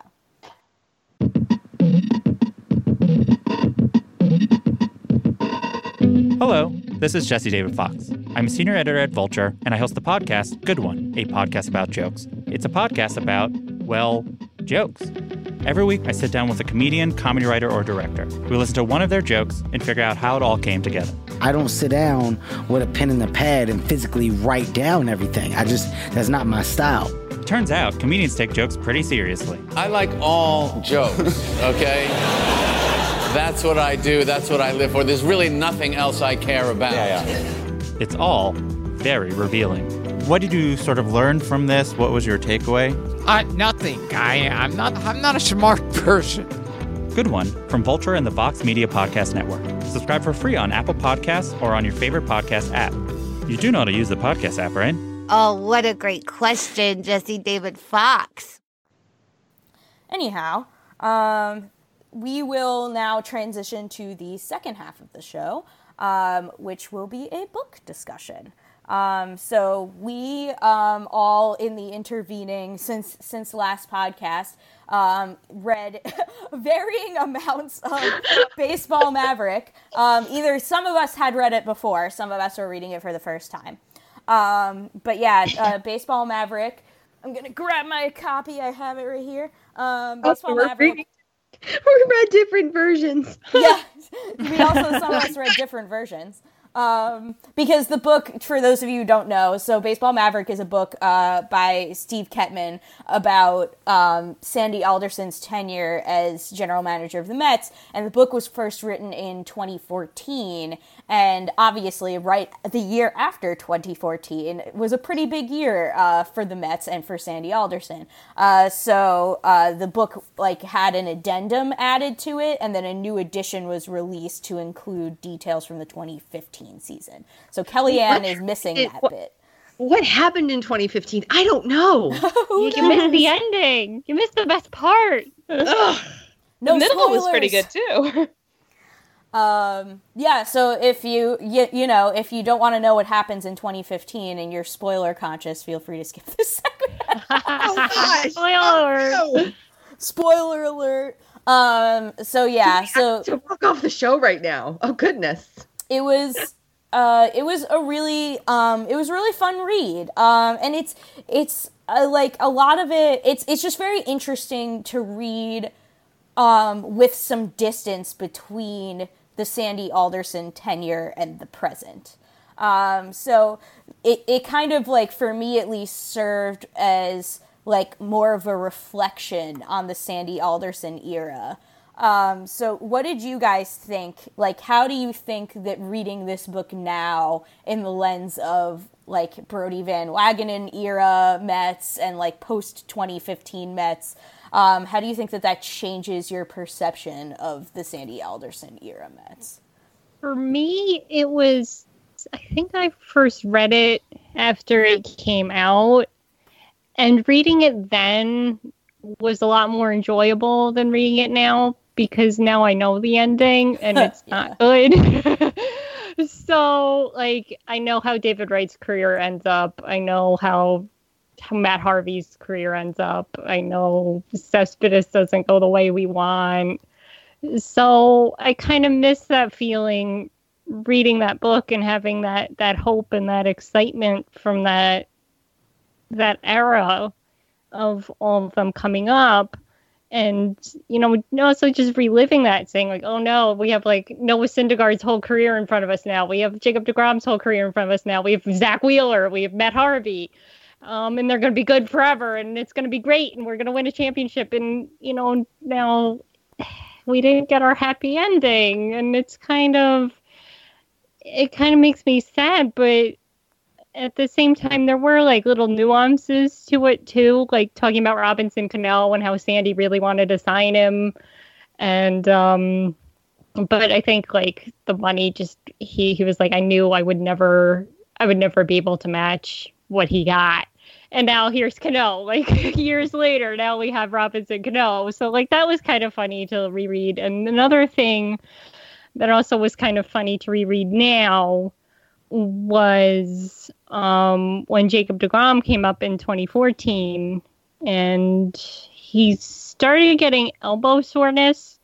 S7: Hello, this is Jesse David Fox. I'm a senior editor at Vulture, and I host the podcast Good One, a podcast about jokes. It's a podcast about, well, jokes. Every week, I sit down with a comedian, comedy writer, or director. We listen to one of their jokes and figure out how it all came together.
S8: I don't sit down with a pen and a pad and physically write down everything. That's not my style.
S7: Turns out, comedians take jokes pretty seriously.
S2: I like all jokes, okay? That's what I do. That's what I live for. There's really nothing else I care about.
S7: It's all very revealing. What did you sort of learn from this? What was your takeaway?
S9: Nothing. I'm not a smart person.
S7: Good One from Vulture and the Vox Media Podcast Network. Subscribe for free on Apple Podcasts or on your favorite podcast app. You do know how to use the podcast app, right?
S10: Oh, what a great question, Jesse David Fox.
S4: Anyhow, we will now transition to the second half of the show, which will be a book discussion. So we all in the intervening since last podcast read varying amounts of Baseball Maverick. Either some of us had read it before, some of us are reading it for the first time. But yeah, Baseball Maverick. I'm gonna grab my copy. I have it right here. Baseball Maverick.
S6: We read different versions.
S4: Yeah, some of us read different versions. Because the book, for those of you who don't know, so Baseball Maverick is a book by Steve Kettman about Sandy Alderson's tenure as general manager of the Mets, and the book was first written in 2014, and obviously right the year after 2014 was a pretty big year for the Mets and for Sandy Alderson. So the book had an addendum added to it, and then a new edition was released to include details from the 2015 season. So Kellyanne is missing that bit.
S6: What happened in 2015? I don't know.
S3: You missed the ending. You missed the best part.
S4: No,
S5: the middle
S4: spoilers.
S5: was pretty good too.
S4: Yeah, so if if you don't want to know what happens in 2015 and you're spoiler conscious, feel free to skip this segment.
S6: Oh gosh.
S3: Spoiler alert.
S4: Spoiler alert. So yeah, so
S6: to walk off the show right now. Oh goodness.
S4: It was a really fun read. And it's like a lot of it. It's just very interesting to read with some distance between the Sandy Alderson tenure and the present. So it kind of like, for me at least, served as like more of a reflection on the Sandy Alderson era. So what did you guys think? Like, how do you think that reading this book now in the lens of like Brodie Van Wagenen era Mets and like post 2015 Mets, how do you think that changes your perception of the Sandy Alderson era Mets?
S3: For me, it was, I think I first read it after it came out, and reading it then was a lot more enjoyable than reading it now, because now I know the ending and it's not good. So, like, I know how David Wright's career ends up. I know how Matt Harvey's career ends up. I know Cespedes doesn't go the way we want. So I kind of miss that feeling reading that book and having that hope and that excitement from that era of all of them coming up. And, also just reliving that, saying like, oh no, we have like Noah Syndergaard's whole career in front of us now. We have Jacob deGrom's whole career in front of us now. We have Zach Wheeler. We have Matt Harvey. And they're going to be good forever. And it's going to be great. And we're going to win a championship. And, now we didn't get our happy ending. And it kind of makes me sad. But at the same time, there were like little nuances to it too, like talking about Robinson Cano and how Sandy really wanted to sign him. And, but I think like the money just, he was like, I knew I would never be able to match what he got. And now here's Cano, like years later, now we have Robinson Cano. So like, that was kind of funny to reread. And another thing that also was kind of funny to reread now was when Jacob deGrom came up in 2014, and he started getting elbow soreness.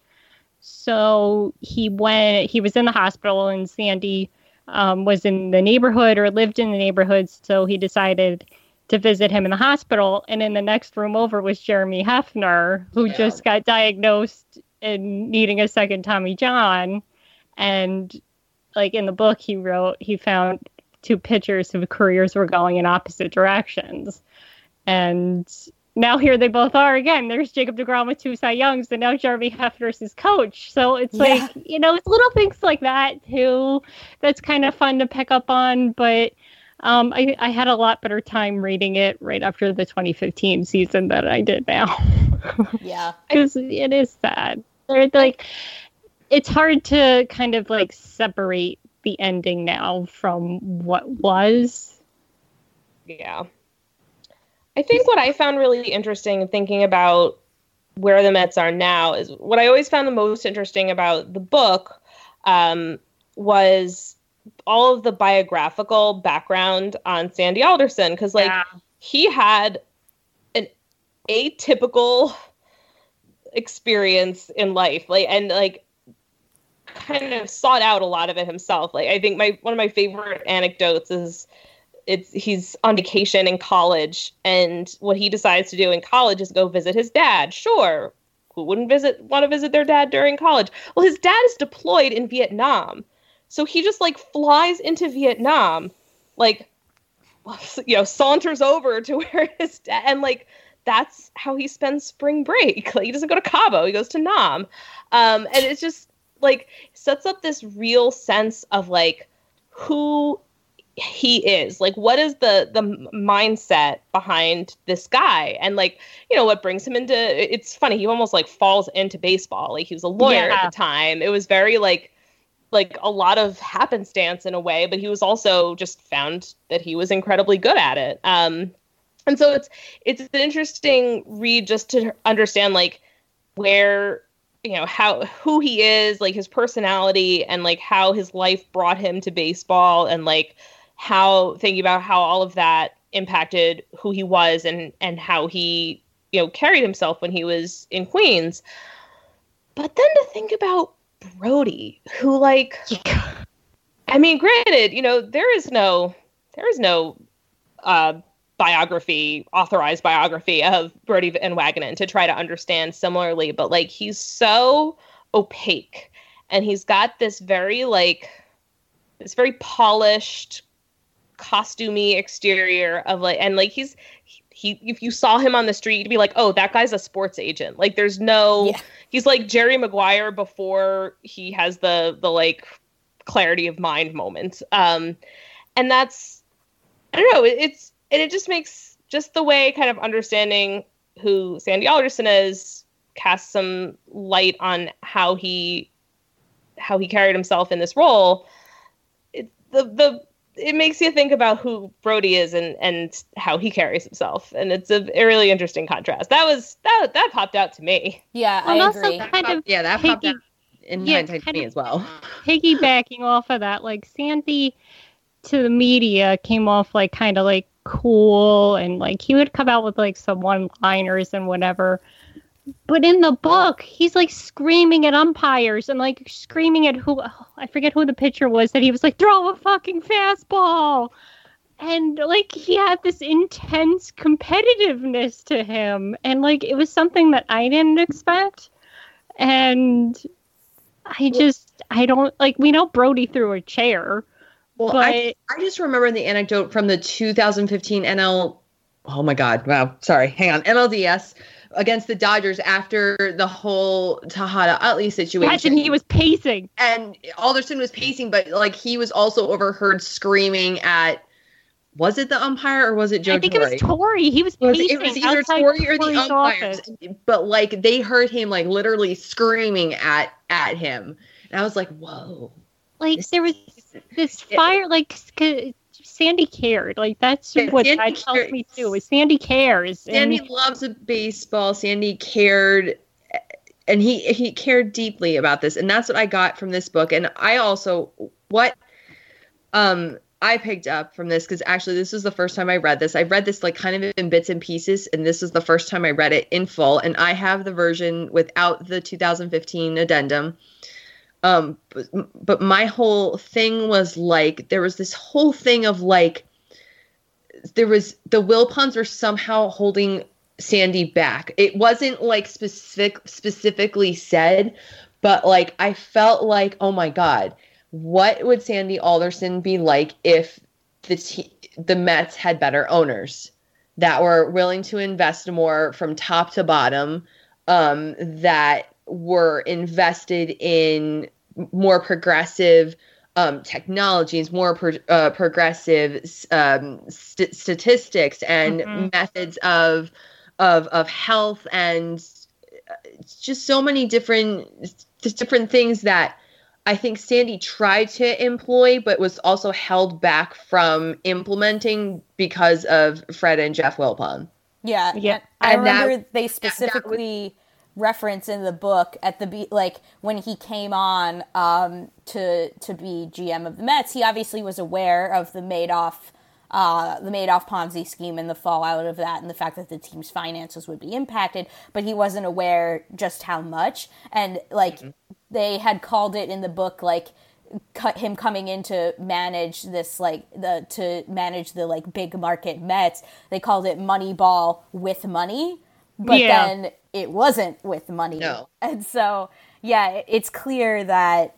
S3: So he was in the hospital, and Sandy was in the neighborhood or lived in the neighborhood. So he decided to visit him in the hospital. And in the next room over was Jeremy Hefner, who just got diagnosed and needing a second Tommy John. And like in the book he found two pitchers whose careers were going in opposite directions. And now here they both are again. There's Jacob deGrom with 2 Cy Youngs, and now Jeremy Hefner's his coach. So it's like, it's little things like that too that's kind of fun to pick up on. But I had a lot better time reading it right after the 2015 season than I did now.
S4: Yeah.
S3: Because it is sad. They're like, it's hard to kind of like separate the ending now from what was.
S5: Yeah. I think what I found really interesting thinking about where the Mets are now is what I always found the most interesting about the book was all of the biographical background on Sandy Alderson. Because he had an atypical experience in life, kind of sought out a lot of it himself. Like, I think one of my favorite anecdotes is he's on vacation in college, and what he decides to do in college is go visit his dad. Sure, who wouldn't want to visit their dad during college? Well, his dad is deployed in Vietnam, so he just flies into Vietnam, saunters over to where his dad, and that's how he spends spring break. He doesn't go to Cabo, he goes to Nam, and it's just sets up this real sense of who he is, what is the mindset behind this guy, and what brings him into. It's funny, he almost falls into baseball. He was a lawyer at the time. It was very a lot of happenstance in a way, but he was also just found that he was incredibly good at it. And so it's an interesting read just to understand where, who he is, his personality, and how his life brought him to baseball, and how thinking about how all of that impacted who he was and how he, carried himself when he was in Queens. But then to think about Brody, who like, I mean, granted, there is no authorized biography of Brody Van Wagenen to try to understand similarly, but like he's so opaque, and he's got this very polished, costumey exterior of like, and like he if you saw him on the street, you'd be like, oh, that guy's a sports agent. Like there's no, he's like Jerry Maguire before he has the like clarity of mind moment. And that's, I don't know, it just makes just the way kind of understanding who Sandy Alderson is casts some light on how he carried himself in this role. It makes you think about who Brody is and how he carries himself, and it's a really interesting contrast. That popped out to me.
S4: Yeah, I agree.
S6: That popped out in hindsight to me as well.
S3: Piggybacking off of that, like Sandy to the media came off like kind of like cool, and like he would come out with like some one-liners and whatever. But in the book, he's like screaming at umpires and like screaming at I forget who the pitcher was, that he was like, throw a fucking fastball. And like he had this intense competitiveness to him. And like it was something that I didn't expect. And I don't like, we know Brody threw a chair.
S6: Well,
S3: but
S6: I just remember the anecdote from the 2015 NLDS against the Dodgers after the whole Tejada Utley situation.
S3: Imagine he was pacing.
S6: And Alderson was pacing, but like he was also overheard screaming at, was it the umpire or was it Joe Torre?
S3: I think it was Torre. He was pacing.
S6: It was either Torre or the umpires.
S3: Office.
S6: But like they heard him like literally screaming at him. And I was like, whoa.
S3: Like there was this fire, like Sandy cared. Like that's what that tells me too. Is Sandy cares.
S6: Sandy loves baseball. Sandy cared, and he cared deeply about this, and that's what I got from this book. And I also I picked up from this, because actually this was the first time I read this. I read this like kind of in bits and pieces, and this was the first time I read it in full. And I have the version without the 2015 addendum. But my whole thing was like, there was this whole thing of like, the Wilpons were somehow holding Sandy back. It wasn't like specifically said, but like, I felt like, oh my God, what would Sandy Alderson be like if the Mets had better owners that were willing to invest more from top to bottom, that were invested in more progressive technologies, more progressive statistics and methods of health, and just so many different things that I think Sandy tried to employ, but was also held back from implementing because of Fred and Jeff Wilpon.
S4: Yeah. I remember they specifically reference in the book at like when he came on to be GM of the Mets, he obviously was aware of the Madoff Ponzi scheme and the fallout of that, and the fact that the team's finances would be impacted, but he wasn't aware just how much. And like they had called it in the book, like him coming in to manage this, like to manage the like big market Mets, they called it Moneyball with money, but then it wasn't with money.
S6: No.
S4: And so it's clear that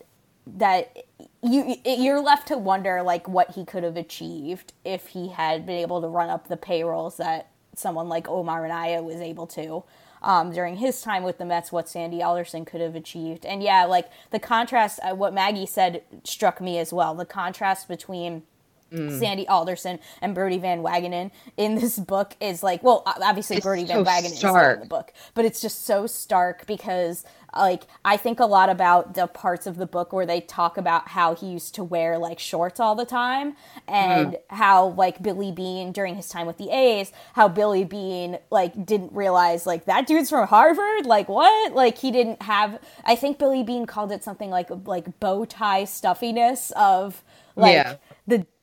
S4: you're left to wonder like what he could have achieved if he had been able to run up the payrolls that someone like Omar Anaya was able to during his time with the Mets, what Sandy Alderson could have achieved. And like the contrast, what Maggie said struck me as well. The contrast between Sandy Alderson and Brody Van Wagenen in this book is like, well, obviously Brody Van Wagenen is not in the book, but it's just so stark because like I think a lot about the parts of the book where they talk about how he used to wear like shorts all the time, and how like Billy Beane during his time with the A's, how Billy Beane like didn't realize like that dude's from Harvard, like what? Like he didn't have, I think Billy Beane called it something like bow tie stuffiness of like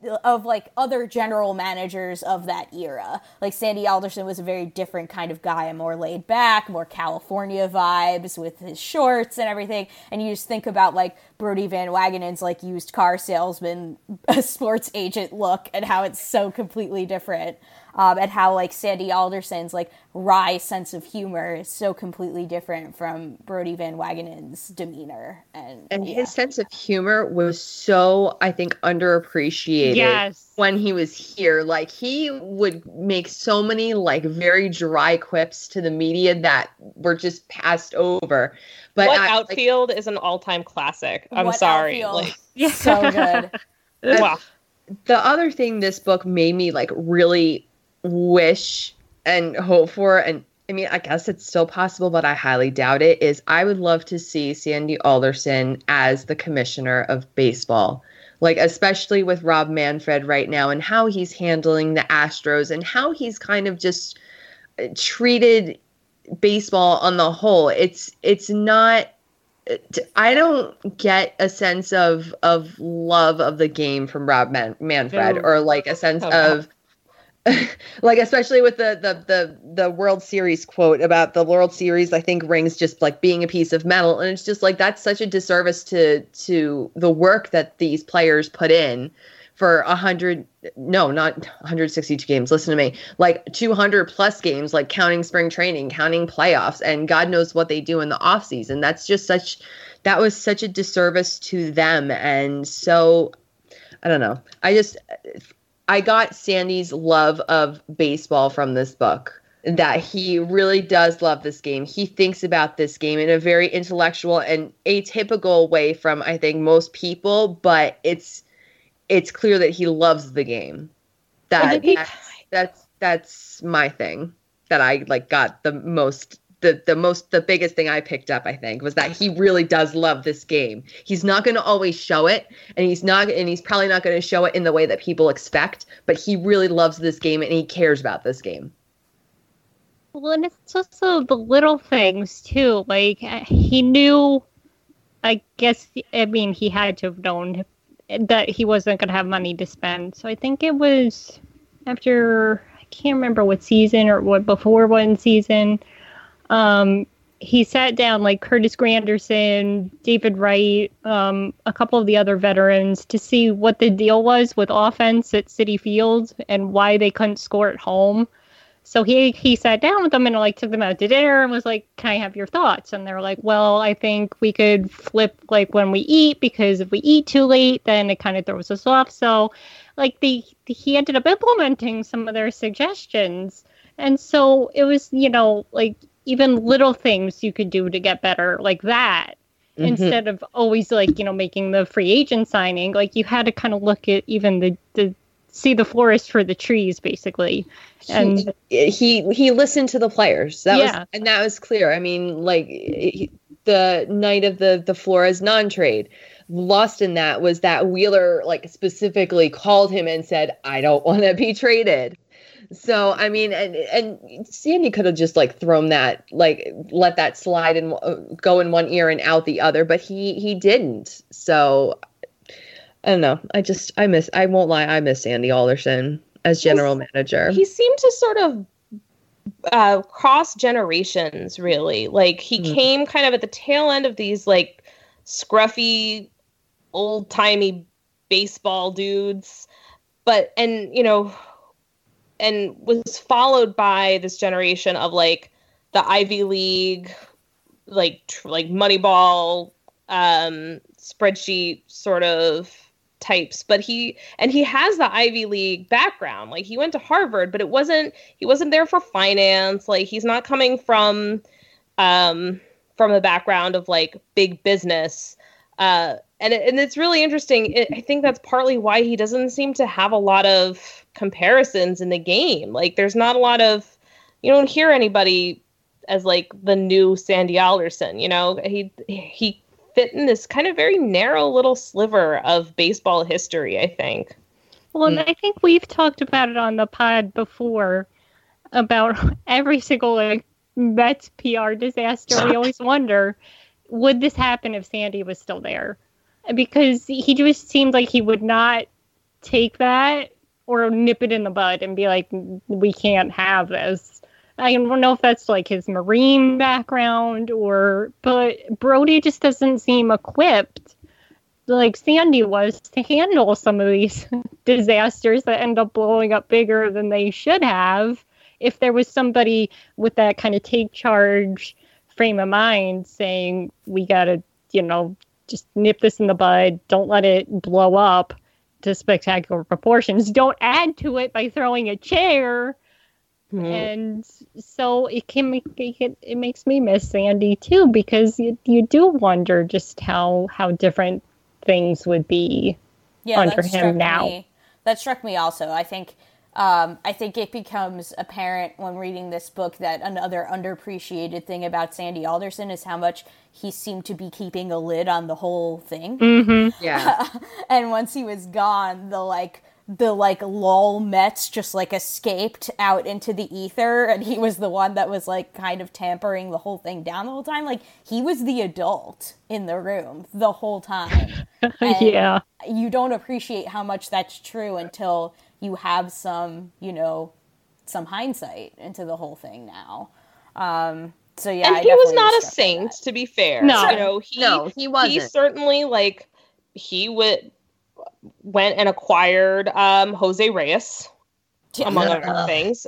S4: like other general managers of that era. Like Sandy Alderson was a very different kind of guy, a more laid back, more California vibes with his shorts and everything. And you just think about like Brodie Van Wagenen's like used car salesman, sports agent look, and how it's so completely different. And how like Sandy Alderson's like wry sense of humor is so completely different from Brodie Van Wagenen's demeanor. And
S6: his sense of humor was so, I think, underappreciated when he was here. Like, he would make so many like very dry quips to the media that were just passed over. But
S5: Outfield is an all-time classic. I'm sorry. Like,
S4: so good.
S5: Wow.
S6: The other thing this book made me like really wish and hope for, and I mean, I guess it's still possible, but I highly doubt it, is I would love to see Sandy Alderson as the commissioner of baseball. Like, especially with Rob Manfred right now and how he's handling the Astros and how he's kind of just treated baseball on the whole. It's not, I don't get a sense of love of the game from Rob Manfred, or like a sense of like, especially with the World Series quote about the World Series, I think rings just like being a piece of metal. And it's just like, that's such a disservice to the work that these players put in for not 162 games. Listen to me, like 200 plus games, like counting spring training, counting playoffs, and God knows what they do in the off season. That was such a disservice to them. And so I don't know. I got Sandy's love of baseball from this book, that he really does love this game. He thinks about this game in a very intellectual and atypical way from, I think, most people, but it's clear that he loves the game. That's my thing that I like got the most. The biggest thing I picked up, I think, was that he really does love this game. He's not going to always show it, and he's probably not going to show it in the way that people expect, but he really loves this game and he cares about this game.
S3: Well, and it's also the little things too. Like, he knew, he had to have known that he wasn't going to have money to spend. So I think it was after, I can't remember what season or what before one season. He sat down like Curtis Granderson, David Wright, a couple of the other veterans to see what the deal was with offense at Citi Field and why they couldn't score at home. So he sat down with them and like took them out to dinner and was like, "Can I have your thoughts?" And they were like, "Well, I think we could flip like when we eat, because if we eat too late, then it kind of throws us off." So like he ended up implementing some of their suggestions. And so it was, like, even little things you could do to get better like that, instead of always like, making the free agent signing. Like, you had to kind of look at even the see the forest for the trees, basically. And
S6: he listened to the players. That was clear. I mean, like, the night of the Flores non-trade, lost in that was that Wheeler like specifically called him and said, "I don't want to be traded." So, I mean, and Sandy could have just like thrown that, like let that slide and go in one ear and out the other, but he didn't. So I don't know. I won't lie. I miss Sandy Alderson as general manager.
S5: He seemed to sort of cross generations, really. Like, he came kind of at the tail end of these like scruffy, old timey baseball dudes, and was followed by this generation of like the Ivy League, like Moneyball, spreadsheet sort of types. But he has the Ivy League background. Like, he went to Harvard, but he wasn't there for finance. Like, he's not coming from the background of like big business. And it's really interesting. I think that's partly why he doesn't seem to have a lot of comparisons in the game. Like, there's not a lot of, you don't hear anybody as like the new Sandy Alderson. He fit in this kind of very narrow little sliver of baseball history, I think.
S3: Well, and I think we've talked about it on the pod before about every single like Mets PR disaster. We always wonder, would this happen if Sandy was still there? Because he just seemed like he would not take that or nip it in the bud and be like, we can't have this. I don't know if that's like his Marine background but Brody just doesn't seem equipped like Sandy was to handle some of these disasters that end up blowing up bigger than they should have. If there was somebody with that kind of take charge frame of mind saying, we got to, just nip this in the bud, don't let it blow up to spectacular proportions, don't add to it by throwing a chair. And so it makes me miss Sandy too, because you do wonder just how different things would be under him now.
S4: That struck me also. I think it becomes apparent when reading this book that another underappreciated thing about Sandy Alderson is how much he seemed to be keeping a lid on the whole thing.
S3: Mm-hmm.
S6: Yeah.
S4: And once he was gone, the lol Mets just like escaped out into the ether, and he was the one that was like kind of tampering the whole thing down the whole time. Like, he was the adult in the room the whole time.
S3: Yeah.
S4: You don't appreciate how much that's true until you have some hindsight into the whole thing now. So yeah,
S5: and he was not a saint, to be fair.
S3: No,
S6: he wasn't.
S5: He certainly went and acquired Jose Reyes, among other things.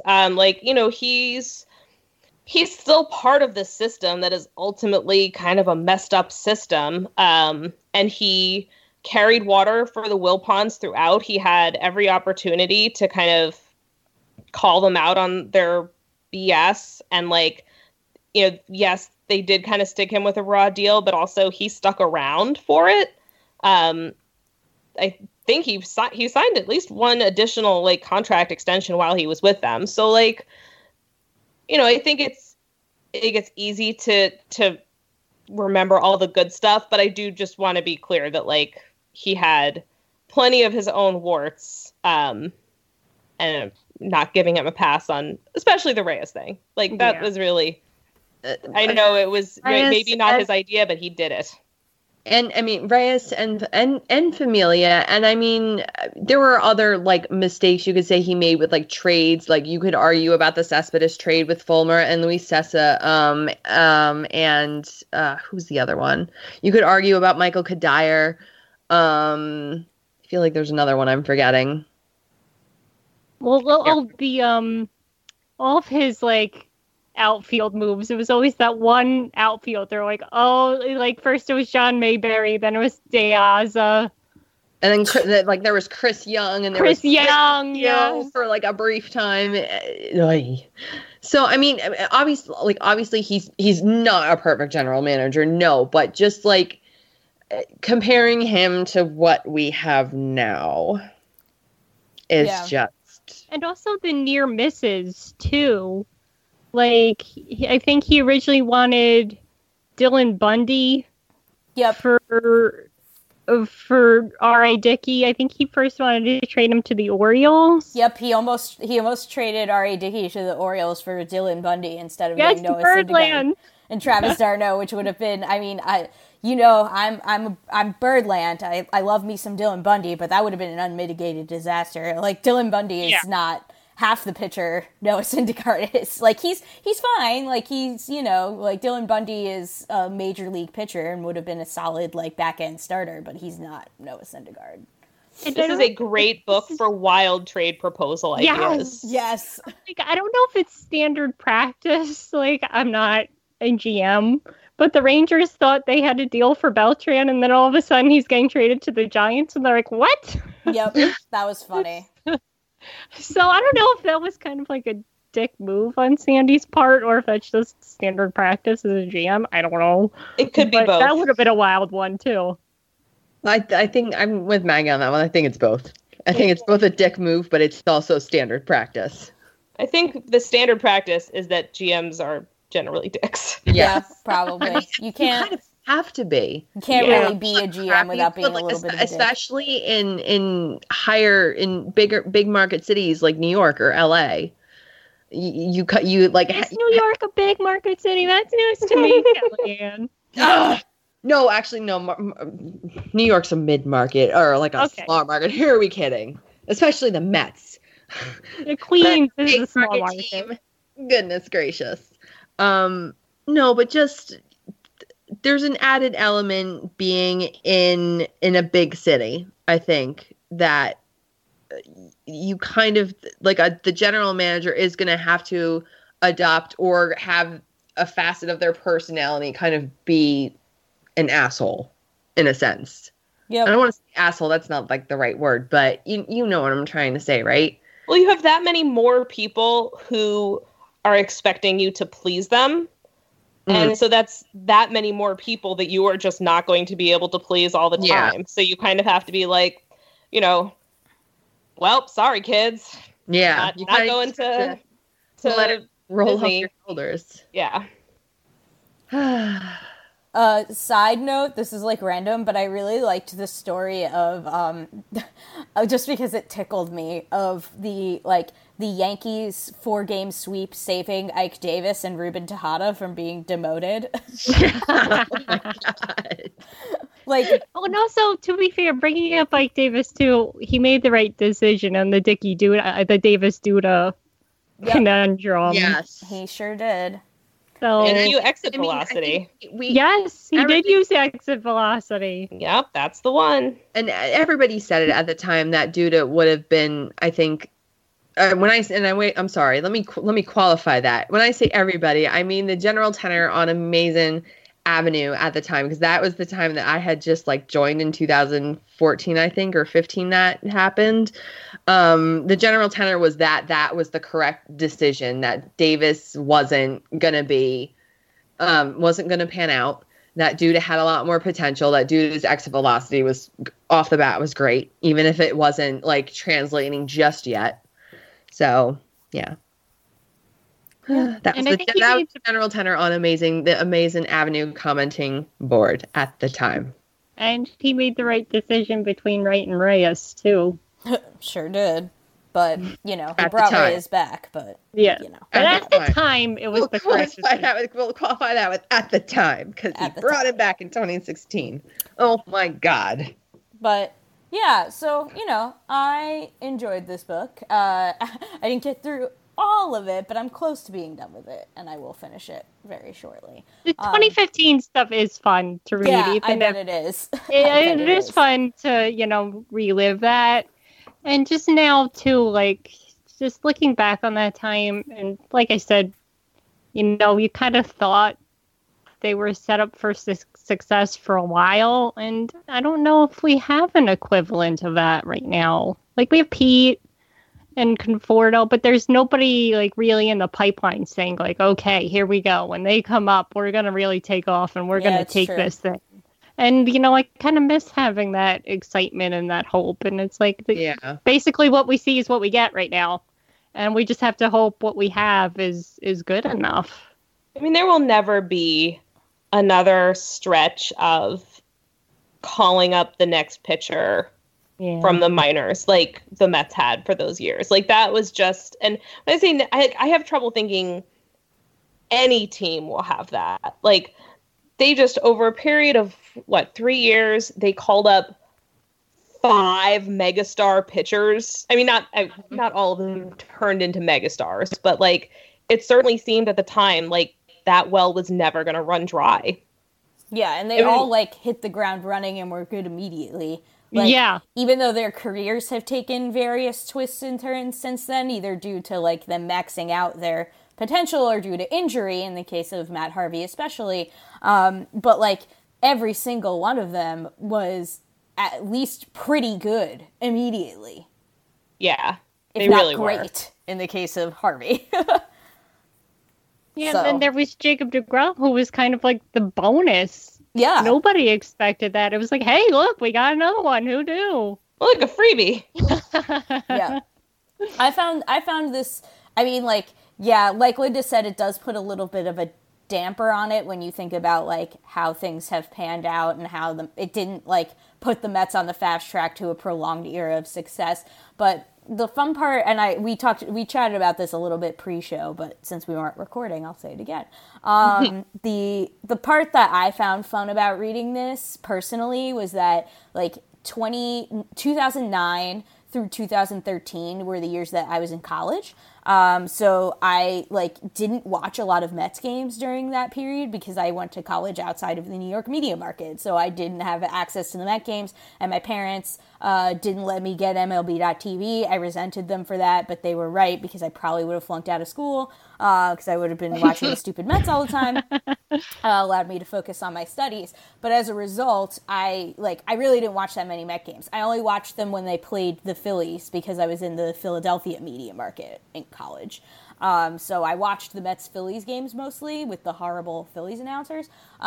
S5: He's still part of this system that is ultimately kind of a messed up system. And he carried water for the Wilpons throughout. He had every opportunity to kind of call them out on their BS. And yes, they did kind of stick him with a raw deal, but also he stuck around for it. I think he signed at least one additional contract extension while he was with them. So I think it gets easy to remember all the good stuff, but I do just want to be clear that he had plenty of his own warts, and not giving him a pass on especially the Reyes thing. That was really I know it was maybe not his idea, but he did it.
S6: And I mean, Reyes and Familia, and I mean, there were other mistakes you could say he made with trades. You could argue about the Cespedes trade with Fulmer and Luis Sessa, and who's the other one? You could argue about Michael Kadire. I feel like there's another one I'm forgetting.
S3: Well, all of his outfield moves. It was always that one outfielder. First it was John Mayberry, then it was Deaza,
S6: and then there was Chris Young, and there
S3: Chris
S6: was
S3: Young, yes,
S6: for a brief time. So I mean, obviously he's not a perfect general manager, no, but just comparing him to what we have now is just,
S3: and also the near misses too. I think he originally wanted Dylan Bundy.
S4: Yep.
S3: For R.A. Dickey. I think he first wanted to trade him to the Orioles.
S4: Yep, he almost traded R.A. Dickey to the Orioles for Dylan Bundy instead of getting Noah Syndergaard and Travis d'Arnaud, which would have been, I mean, I'm Birdland. I love me some Dylan Bundy, but that would have been an unmitigated disaster. Dylan Bundy is not half the pitcher Noah Syndergaard is. He's fine. Dylan Bundy is a major league pitcher and would have been a solid back end starter, but he's not Noah Syndergaard.
S5: This is a great book for wild trade proposal ideas.
S4: Yes.
S3: I don't know if it's standard practice. I'm not a GM, but the Rangers thought they had a deal for Beltran, and then all of a sudden he's getting traded to the Giants, and they're like, what?
S4: Yep, that was funny.
S3: So I don't know if that was kind of a dick move on Sandy's part, or if that's just standard practice as a GM. I don't know.
S5: It could be both.
S3: That would have been a wild one too.
S6: I think I'm with Maggie on that one. I think it's both. I think it's both a dick move, but it's also standard practice.
S5: I think the standard practice is that GMs are generally dicks.
S4: Yeah, probably.
S6: I mean,
S4: you can't
S6: kind of have to be.
S4: You can't really be a GM without being a little bit of a dick.
S6: Especially in big market cities like New York or LA. Is
S3: New York a big market city? That's news to me, Kellyanne.
S6: No, actually, no. New York's a mid-market or like a small market. Who are we kidding? Especially the Mets.
S3: The Queens is a small market.
S6: Team. Goodness gracious. No, but just there's an added element being in a big city. I think that you kind of like the general manager is going to have to adopt or have a facet of their personality kind of be an asshole in a sense. Yeah, I don't want to say asshole. That's not like the right word, but you know what I'm trying to say, right?
S5: Well, you have that many more people who are expecting you to please them. And so that's that many more people that you are just not going to be able to please all the time. Yeah. So you kind of have to be like, well, sorry, kids.
S6: Yeah.
S5: Not going to
S6: let it roll off your shoulders.
S5: Yeah.
S4: Side note, this is like random, but I really liked the story of just because it tickled me, of the Yankees 4-game sweep saving Ike Davis and Ruben Tejada from being demoted.
S6: Oh my God.
S3: And also, to be fair, bringing up Ike Davis too, he made the right decision on the the Davis Duda conundrum.
S6: Yes,
S4: he sure did.
S3: So,
S5: and you exit velocity.
S3: Yes, he did use exit velocity.
S5: Yep, that's the one.
S6: And everybody said it at the time that Duda would have been, I think. I'm sorry. Let me qualify that. When I say everybody, I mean the general tenor on Amazing Avenue at the time, because that was the time that I had just joined in 2014, I think, or 15 that happened. The general tenor was that was the correct decision, that Davis wasn't going to pan out, that Duda had a lot more potential, that Duda's exit velocity was off the bat was great, even if it wasn't translating just yet. So, yeah. That was the general tenor on the Amazing Avenue commenting board at the time.
S3: And he made the right decision between Wright and Reyes, too.
S4: Sure did. But, he brought Reyes back, but,
S3: yeah. But at the time, it was the correct decision.
S6: We'll qualify that with at the time, because he brought it back in 2016. Oh, my God.
S4: But... yeah, so, I enjoyed this book. I didn't get through all of it, but I'm close to being done with it, and I will finish it very shortly.
S3: The 2015 stuff is fun to read.
S4: Yeah, I bet it is.
S3: It is fun to, relive that. And just now, too, just looking back on that time, and like I said, you kind of thought they were set up for success for a while, and I don't know if we have an equivalent of that right now. We have Pete and Conforto, but there's nobody really in the pipeline saying okay, here we go. When they come up, we're gonna really take off, and we're gonna take this thing. And I kind of miss having that excitement and that hope. And it's basically what we see is what we get right now, and we just have to hope what we have is good enough.
S5: I mean, there will never be another stretch of calling up the next pitcher from the minors like the Mets had for those years. That was just, and when I say I have trouble thinking any team will have that. They just, over a period of 3 years, they called up 5 megastar pitchers. I mean, not all of them turned into megastars, but it certainly seemed at the time that well was never going to run dry.
S4: Yeah, and they all hit the ground running and were good immediately. Even though their careers have taken various twists and turns since then, either due to them maxing out their potential or due to injury, in the case of Matt Harvey especially. But every single one of them was at least pretty good immediately.
S5: Yeah,
S4: if not really great in the case of Harvey.
S3: Yeah, and then there was Jacob deGrom, who was kind of the bonus.
S4: Yeah.
S3: Nobody expected that. It was hey, look, we got another one. Who knew?
S5: Look, a freebie.
S4: Yeah. I found this, I mean, like Linda said, it does put a little bit of a damper on it when you think about, how things have panned out and how it didn't, put the Mets on the fast track to a prolonged era of success. But the fun part, and we chatted about this a little bit pre-show, but since we weren't recording, I'll say it again. The part that I found fun about reading this personally was that like 2009 through 2013 were the years that I was in college. So I didn't watch a lot of Mets games during that period because I went to college outside of the New York media market. So I didn't have access to the Met games, and my parents didn't let me get MLB.TV. I resented them for that, but they were right because I probably would have flunked out of school because I would have been watching the stupid Mets all the time. Allowed me to focus on my studies. But as a result, I really didn't watch that many Met games. I only watched them when they played the Phillies because I was in the Philadelphia media market in college. So I watched the Mets-Phillies games mostly with the horrible Phillies announcers.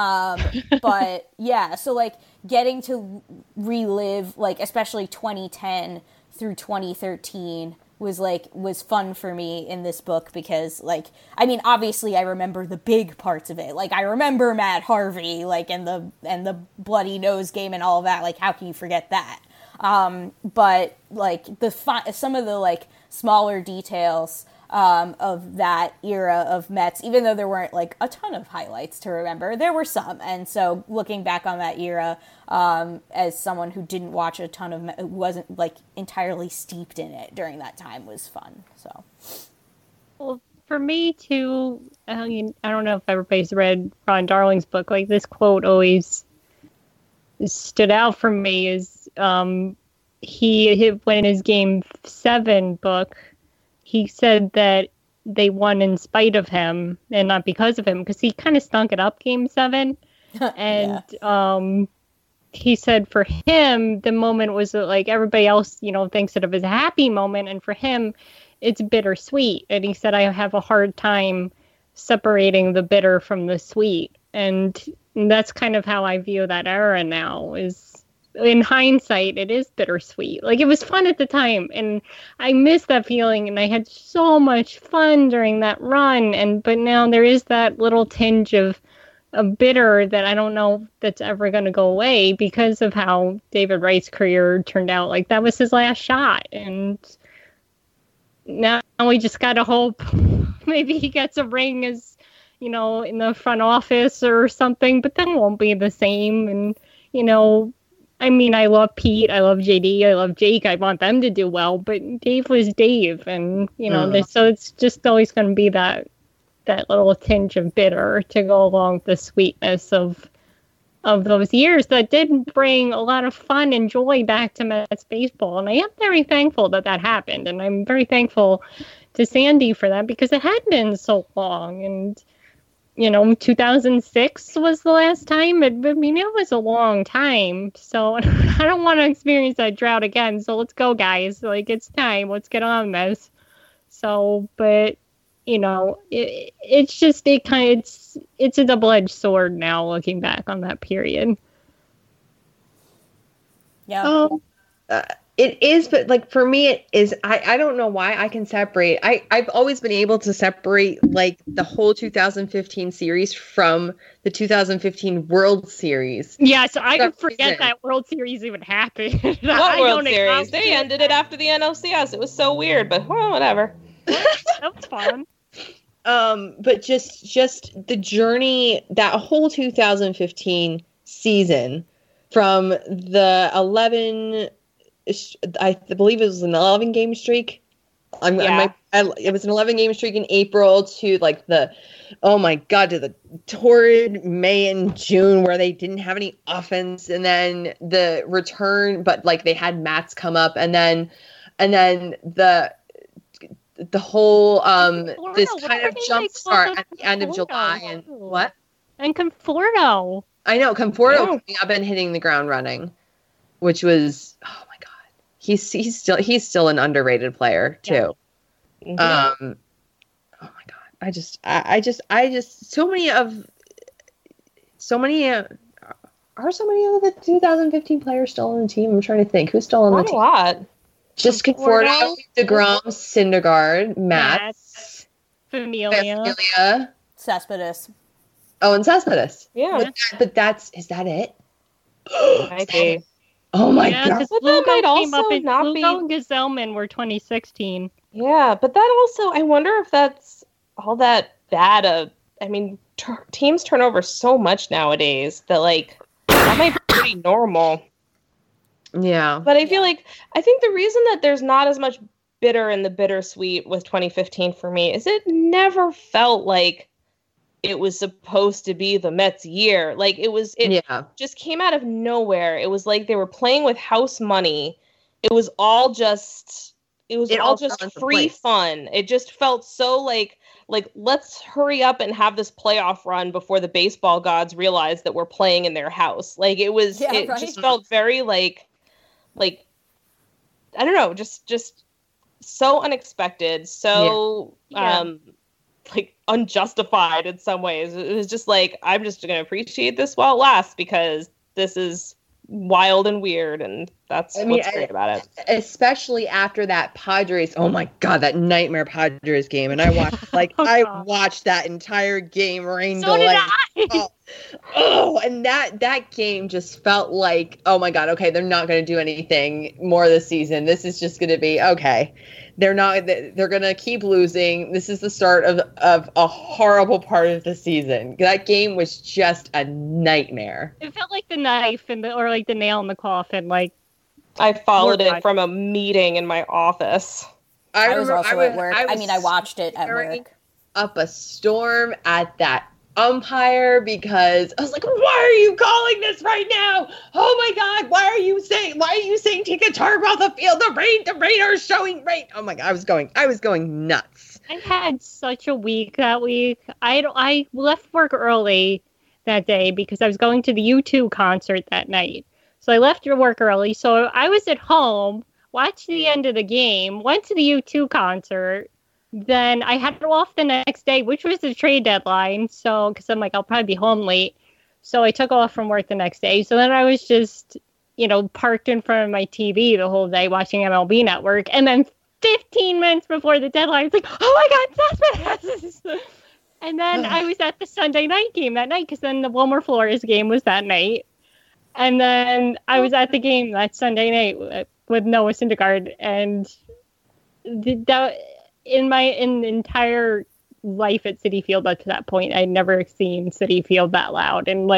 S4: But yeah, so getting to relive especially 2010 through 2013 was fun for me in this book because obviously I remember the big parts of it. I remember Matt Harvey and the bloody nose game and all of that. How can you forget that? But some of the smaller details of that era of Mets, even though there weren't a ton of highlights to remember, there were some. And so looking back on that era, as someone who didn't watch a ton of who wasn't entirely steeped in it during that time was fun. So,
S3: well, for me too, I don't know if everybody's read Ron Darling's book. This quote always stood out for me is he when his Game 7 book, he said that they won in spite of him and not because of him, because he kind of stunk it up Game 7. And he said for him, the moment was everybody else, thinks of it as a happy moment. And for him, it's bittersweet. And he said, I have a hard time separating the bitter from the sweet. And that's kind of how I view that era now is, in hindsight, it is bittersweet. It was fun at the time, and I miss that feeling, and I had so much fun during that run, but now there is that little tinge of bitter that I don't know that's ever going to go away because of how David Wright's career turned out. That was his last shot, and now we just got to hope maybe he gets a ring as, in the front office or something, but that won't be the same, and, I love Pete, I love JD, I love Jake. I want them to do well, but Dave was Dave, and so it's just always going to be that little tinge of bitter to go along with the sweetness of those years that did bring a lot of fun and joy back to Mets baseball. And I am very thankful that happened, and I'm very thankful to Sandy for that because it had been so long. And 2006 was the last time. It was a long time. So I don't want to experience that drought again. So let's go, guys. It's time. Let's get on this. So, but, it's just, it's a double-edged sword now looking back on that period.
S4: Yeah.
S6: It is, but for me, it is. I don't know why I can separate. I've always been able to separate the whole 2015 series from the 2015 World Series.
S3: Yeah, so I could forget that World Series even happened.
S5: What World Series? They ended it after the NLCS. It was so weird, but whatever.
S3: That was fun.
S6: But just the journey, that whole 2015 season, from the 11. I believe it was an 11-game streak. It was an 11-game streak in April to the torrid May and June where they didn't have any offense, and then the return, but they had Mats come up, and then the whole this kind of jump start at the end of July and what?
S3: And Conforto.
S6: I know Conforto coming up and hitting the ground running, which was He's still an underrated player too. Yeah. Oh my god! I just so many of the 2015 players still on the team. I'm trying to think who's still on the team.
S5: A lot.
S6: Just Conforto, DeGrom, Syndergaard, Mats,
S3: Familia,
S4: Cespedes.
S6: Oh, and Cespedes.
S5: Yeah,
S6: but is that it?
S5: Might be.
S6: Oh my
S3: Yeah,
S6: god.
S3: because
S5: But that
S3: Lugo
S5: might
S3: came up
S5: also
S3: and
S5: not
S3: Lugo
S5: be-
S3: and Gazelman were 2016.
S5: Yeah, but that also, I wonder if that's all that bad. I mean, teams turn over so much nowadays that, like, that might be pretty normal.
S6: Yeah.
S5: But I feel like, I think the reason that there's not as much bitter in the bittersweet with 2015 for me is it never felt like it was supposed to be the Mets' year. Like, it just came out of nowhere. It was like they were playing with house money. It was all just free fun. It just felt so like let's hurry up and have this playoff run before the baseball gods realize that we're playing in their house. Like, it was, just felt very like I don't know, just so unexpected, so like unjustified in some ways. It was just like, I'm just going to appreciate this while it lasts because this is wild and weird, and that's what's great about it.
S6: Especially after that Padres, oh my god, that nightmare Padres game, and I watched I watched that entire game, Rainbow.
S3: So did I.
S6: And that game just felt like, oh my god, okay, they're not going to do anything more this season. This is just going to be okay. They're going to keep losing. This is the start of a horrible part of the season. That game was just a nightmare.
S3: It felt like the knife or like the nail in the coffin. Like,
S5: I followed it from a meeting in my office.
S4: I was also at work. I watched it at work.
S6: Up a storm at that umpire because I was like, why are you calling this right now? Oh my god, why are you saying take a tarp off the field? The rain are showing rain. Oh my god, I was going nuts.
S3: I had such a week that week. I left work early that day because I was going to the U2 concert that night. So I left work early. So I was at home, watched the end of the game, went to the U2 concert. Then I had off the next day, which was the trade deadline. So, because I'm like, I'll probably be home late. So I took off from work the next day. So then I was just, parked in front of my TV the whole day watching MLB Network. And then 15 minutes before the deadline, it's like, oh my God, that's what happens. And then I was at the Sunday night game that night because then the Wilmer Flores game was that night. And then I was at the game that Sunday night with Noah Syndergaard. And in my entire life at Citi Field up to that point, I'd never seen Citi Field that loud. And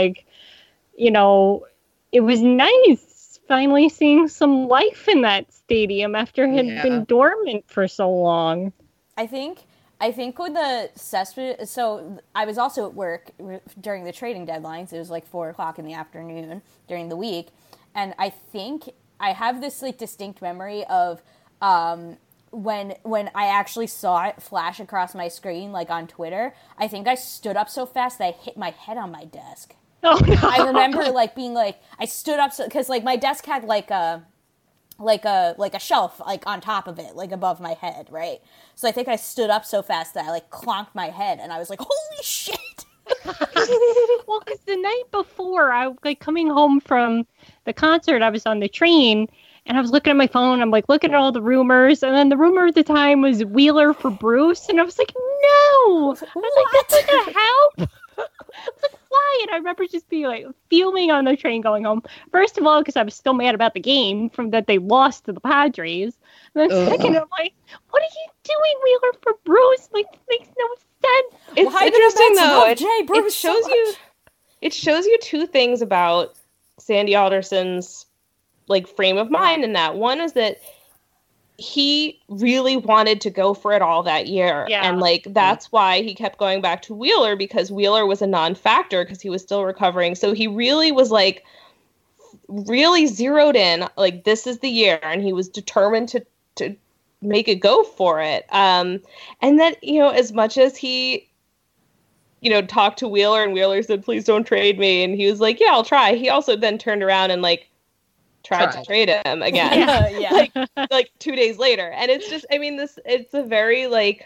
S3: it was nice finally seeing some life in that stadium after it had been dormant for so long.
S4: I think with the Cespedes, so I was also at work during the trading deadlines. It was like 4:00 in the afternoon during the week. And I think I have this distinct memory of, when I actually saw it flash across my screen, on Twitter. I think I stood up so fast that I hit my head on my desk.
S3: Oh, no.
S4: I remember being I stood up because my desk had a shelf on top of it, above my head, right? So I think I stood up so fast that I clonked my head, and I was like, "Holy shit!"
S3: Well, because the night before, I coming home from the concert, I was on the train. And I was looking at my phone. I'm looking at all the rumors. And then the rumor at the time was Wheeler for Bruce. And I was like, no. I was that's not going to help. I was why? And I remember just being fuming on the train going home. First of all, because I was still mad about the game from that they lost to the Padres. And then second, I'm like, what are you doing, Wheeler for Bruce? It makes no sense.
S5: It's interesting, though. It shows you two things about Sandy Alderson's frame of mind in that. One is that he really wanted to go for it all that year. Yeah. And that's why he kept going back to Wheeler, because Wheeler was a non-factor because he was still recovering. So he really was really zeroed in, this is the year, and he was determined to make it go for it. And then, as much as he talked to Wheeler and Wheeler said, please don't trade me, and he was like, yeah, I'll try. He also then turned around and tried to trade him again. 2 days later. And it's just, it's a very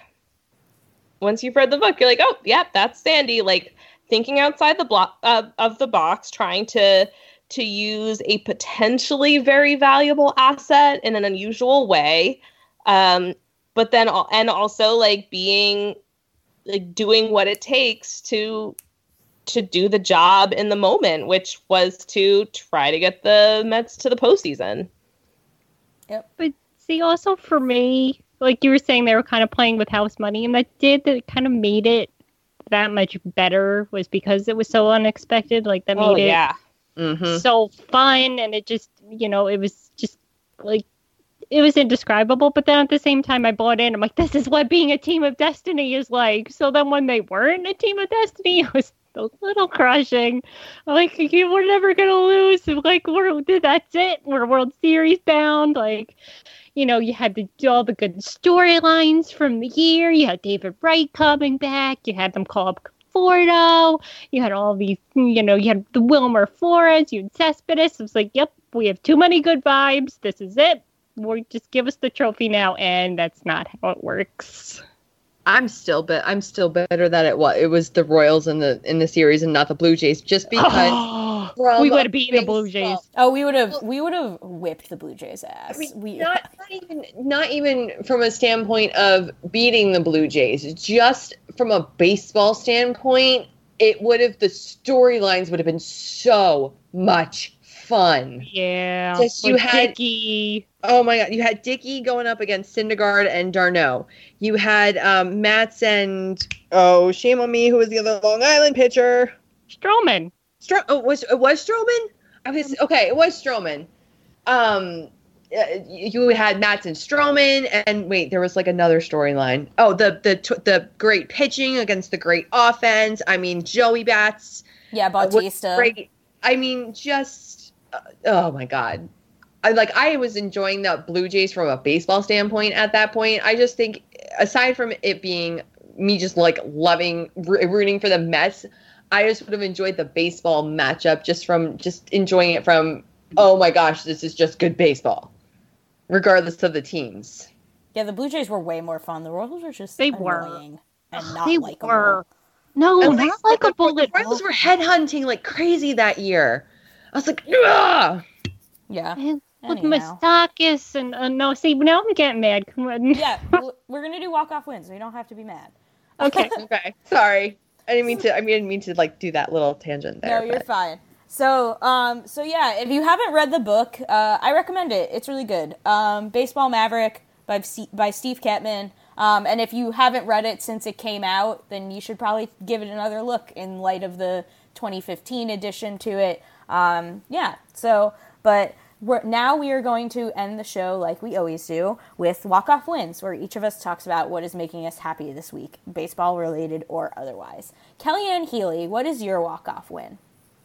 S5: once you've read the book, you're like, oh, yeah, that's Sandy, thinking outside the block of the box, trying to use a potentially very valuable asset in an unusual way. But then, and also being doing what it takes to to do the job in the moment, which was to try to get the Mets to the postseason.
S4: Yep.
S3: But see, also for me, like you were saying, they were kind of playing with house money, and that kind of made it that much better was because it was so unexpected. Like that made it so fun, and it just, it was just like, it was indescribable. But then at the same time, I bought in. I'm like, this is what being a team of destiny is like. So then when they weren't a team of destiny, it was a little crushing. Like, we're never gonna lose. Like, that's it. We're World Series bound. Like, you had all the good storylines from the year. You had David Wright coming back. You had them call up Conforto. You had all these, you had the Wilmer Flores. You had Cespedes. It was like, yep, we have too many good vibes. This is it. Just give us the trophy now, and that's not how it works.
S6: I'm still better that it was the Royals in the series and not the Blue Jays, just because
S3: we would have beaten the Blue Jays.
S4: Oh, we would have whipped the Blue Jays' ass.
S6: I mean, not even from a standpoint of beating the Blue Jays, just from a baseball standpoint, the storylines would have been so much fun.
S3: Yeah.
S6: Just you had
S3: Dickey.
S6: Oh my God! You had Dickey going up against Syndergaard and d'Arnaud. You had Matz and shame on me. Who was the other Long Island pitcher?
S3: Stroman.
S6: Was Stroman? It was Stroman. You had Matz and Stroman, and wait, there was like another storyline. Oh, the great pitching against the great offense. I mean, Joey Bats.
S4: Yeah, Bautista.
S6: Great. I mean, just oh my God. I was enjoying the Blue Jays from a baseball standpoint at that point. I just think, aside from it being me just like rooting for the Mets, I just would have enjoyed the baseball matchup just enjoying it from, oh my gosh, this is just good baseball, regardless of the teams.
S4: Yeah, the Blue Jays were way more fun. The Royals were just
S3: annoying
S4: and not likable.
S3: Were. No, not likable.
S6: The Royals were headhunting like crazy that year. I was like, ugh!
S4: Yeah.
S3: With Moustakas and no, see, now I'm getting mad.
S4: Yeah, we're gonna do walk-off wins. We don't have to be mad.
S6: Okay. Okay. Sorry, I didn't mean to like do that little tangent there.
S4: No, you're fine. So yeah, if you haven't read the book, I recommend it. It's really good. Baseball Maverick by Steve Ketman. And if you haven't read it since it came out, then you should probably give it another look in light of the 2015 edition to it. Now we are going to end the show like we always do with walk-off wins, where each of us talks about what is making us happy this week, baseball related or otherwise. Kellyanne Healy, what is your walk-off win?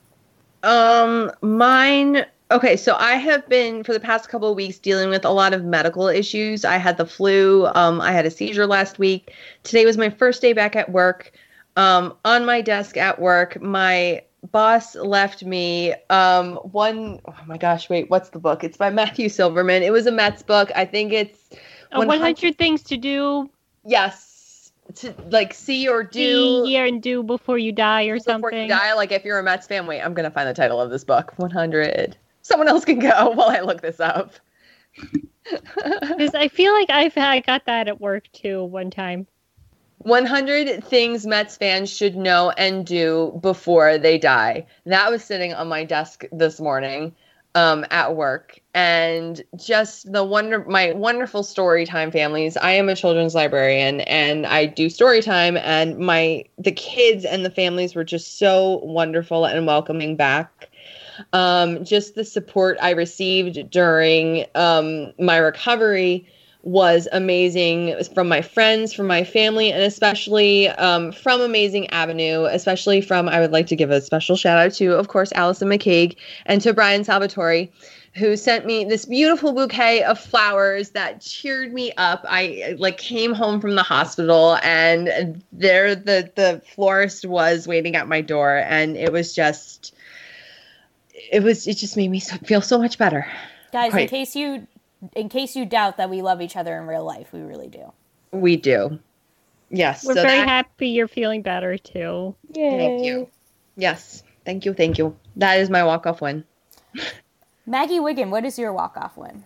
S6: Mine. Okay, so I have been for the past couple of weeks dealing with a lot of medical issues. I had the flu. I had a seizure last week. Today was my first day back at work. On my desk at work, my boss left me oh my gosh, wait, what's the book? It's by Matthew Silverman. It was a Mets book. I think it's
S3: 100 Things to Do.
S6: Yes. To like see or do.
S3: See, hear, and do before you die or something.
S6: Before you die, like if you're a Mets fan. Wait, I'm going to find the title of this book. 100. Someone else can go while I look this up.
S3: Because I feel like I got that at work too one time.
S6: 100 Things Mets fans should know and do before they die. That was sitting on my desk this morning at work. And just my wonderful Storytime families. I am a children's librarian and I do Storytime, and the kids and the families were just so wonderful and welcoming back. Just the support I received during my recovery was amazing, from my friends, from my family, and especially from Amazing Avenue, especially from, I would like to give a special shout out to, of course, Allison McCaig and to Brian Salvatore, who sent me this beautiful bouquet of flowers that cheered me up. I came home from the hospital and there the florist was waiting at my door, and it just made me feel so much better.
S4: Guys, in case you doubt that we love each other in real life, we really do.
S6: We do. Yes.
S3: We're very happy you're feeling better too.
S6: Yay. Thank you. Yes. Thank you. Thank you. That is my walk-off win.
S4: Maggie Wiggin, what is your walk-off win?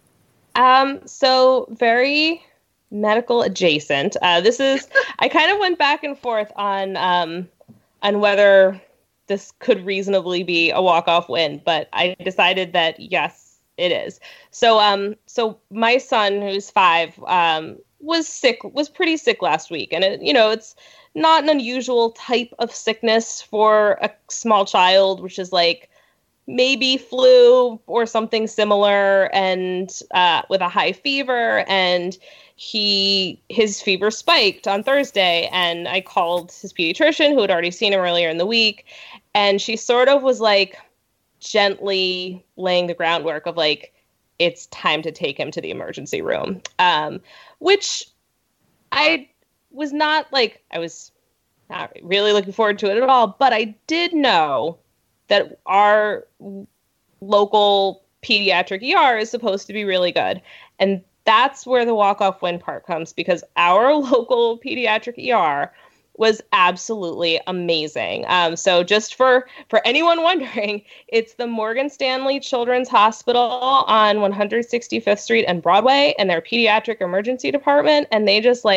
S5: So very medical adjacent. I kind of went back and forth on on whether this could reasonably be a walk-off win, but I decided that yes, it is. So my son, who's 5, was pretty sick last week, and it's not an unusual type of sickness for a small child, which is like maybe flu or something similar, and with a high fever, and his fever spiked on Thursday, and I called his pediatrician, who had already seen him earlier in the week, and she sort of was like gently laying the groundwork of like, it's time to take him to the emergency room, which I was not really looking forward to it at all, but I did know that our local pediatric ER is supposed to be really good. And that's where the walk-off win part comes, because our local pediatric ER was absolutely amazing. So just for anyone wondering, it's the Morgan Stanley Children's Hospital on 165th Street and Broadway, and their pediatric emergency department. And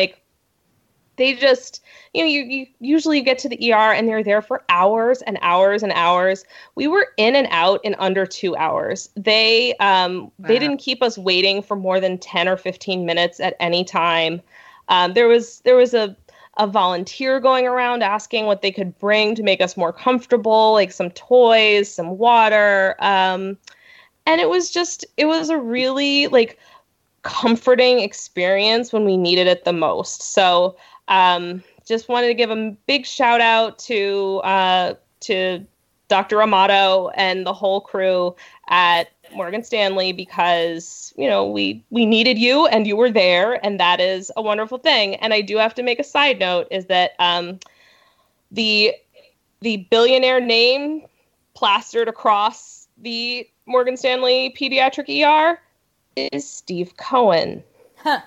S5: you usually get to the ER and they're there for hours and hours and hours. We were in and out in under 2 hours. They didn't keep us waiting for more than 10 or 15 minutes at any time. There was a volunteer going around asking what they could bring to make us more comfortable, like some toys, some water. And it was a really like comforting experience when we needed it the most. So just wanted to give a big shout out to Dr. Amato and the whole crew at Morgan Stanley, because, we needed you and you were there, and that is a wonderful thing. And I do have to make a side note is that the billionaire name plastered across the Morgan Stanley pediatric ER is Steve Cohen. Huh.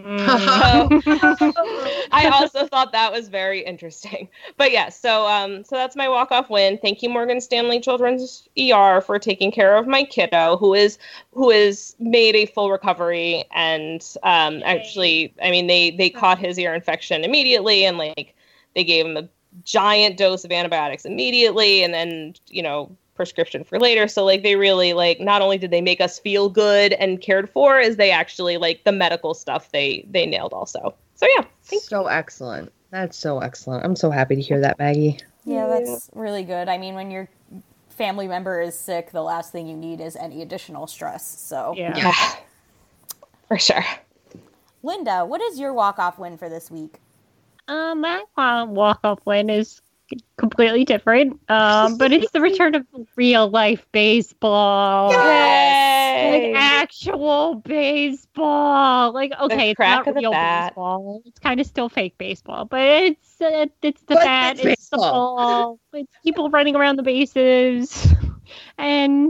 S5: I also thought that was very interesting. But yeah, so that's my walk-off win. Thank you, Morgan Stanley Children's ER, for taking care of my kiddo, who is made a full recovery. And actually, I mean, they caught his ear infection immediately, and like they gave him a giant dose of antibiotics immediately, and then prescription for later. So like they really like, not only did they make us feel good and cared for, as they actually like the medical stuff they nailed also. So yeah,
S6: so excellent. That's so excellent. I'm so happy to hear that, Maggie.
S4: Yeah, that's really good. I mean, when your family member is sick, the last thing you need is any additional stress. So
S5: yeah. For sure.
S4: Linda, what is your walk-off win for this week?
S3: My walk-off win is completely different, but it's the return of real life baseball.
S5: Yay!
S3: Like actual baseball. Like, okay, it's not real baseball. It's kind of still fake baseball, but it's the bat, it's the ball, it's people running around the bases, and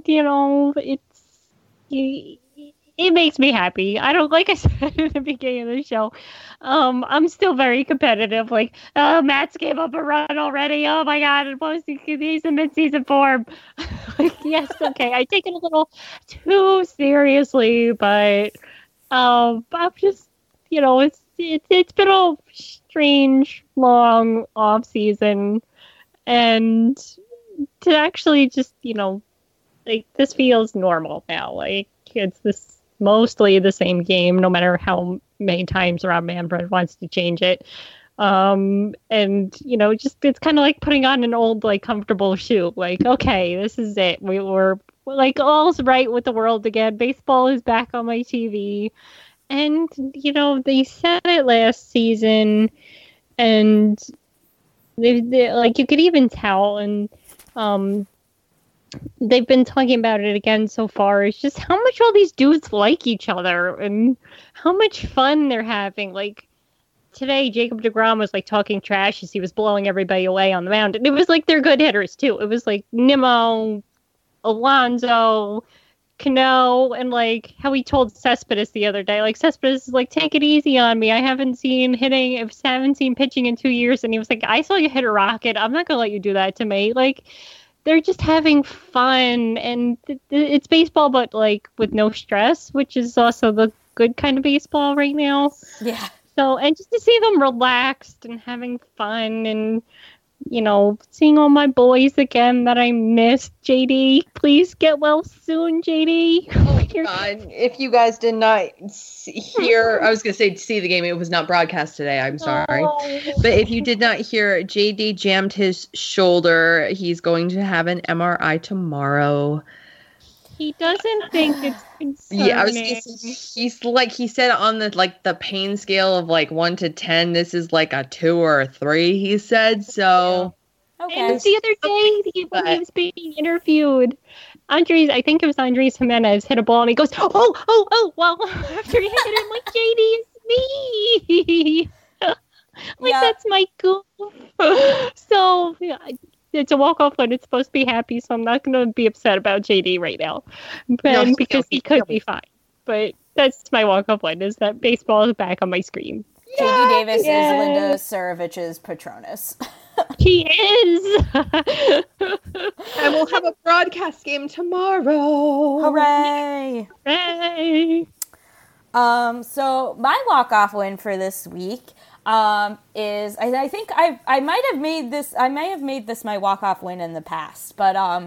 S3: it makes me happy. I don't, like I said in the beginning of the show, I'm still very competitive. Like, Mats gave up a run already. Oh my God, he's in mid-season form. Like, yes, okay, I take it a little too seriously, but I'm just, it's been a strange, long off season, and to actually just, like, this feels normal now. Like, it's mostly the same game, no matter how many times Rob Manfred wants to change it. And, just it's kind of like putting on an old, like, comfortable shoe. Like, okay, this is it. We're like, all's right with the world again. Baseball is back on my TV. And, they said it last season, and they like, you could even tell, and they've been talking about it again so far. It's just how much all these dudes like each other and how much fun they're having. Like, today, Jacob deGrom was, like, talking trash as he was blowing everybody away on the mound. And it was like they're good hitters, too. It was like Nimmo, Alonso, Cano, and, like, how he told Cespedes the other day. Like, Cespedes is like, take it easy on me. I haven't seen pitching in 2 years. And he was like, I saw you hit a rocket. I'm not going to let you do that to me. Like, they're just having fun, and it's baseball, but like with no stress, which is also the good kind of baseball right now.
S4: Yeah.
S3: So, and just to see them relaxed and having fun, and seeing all my boys again that I missed. JD, please get well soon, JD.
S6: Oh God! If you guys did not hear, I was gonna say see the game. It was not broadcast today. I'm sorry, but if you did not hear, JD jammed his shoulder. He's going to have an MRI tomorrow.
S3: He doesn't think it's concerning.
S6: Yeah, I was gonna say, he's like he said on the pain scale of 1 to 10. This is like a 2 or a 3. He said so.
S3: Okay. And the other day when he was being interviewed, I think it was Andres Jimenez hit a ball and he goes, oh, well, after he hit it, I'm like, JD, it's me. That's my goof. So, yeah, it's a walk-off when it's supposed to be happy, so I'm not going to be upset about JD right now. Because he could be fine. But that's my walk-off one, is that baseball is back on my screen.
S4: JD Davis is Linda Saravich's Patronus.
S3: He is!
S6: And we'll have a broadcast game tomorrow.
S4: Hooray!
S3: Hooray!
S4: So my walk-off win for this week is I think I might have made this my walk-off win in the past,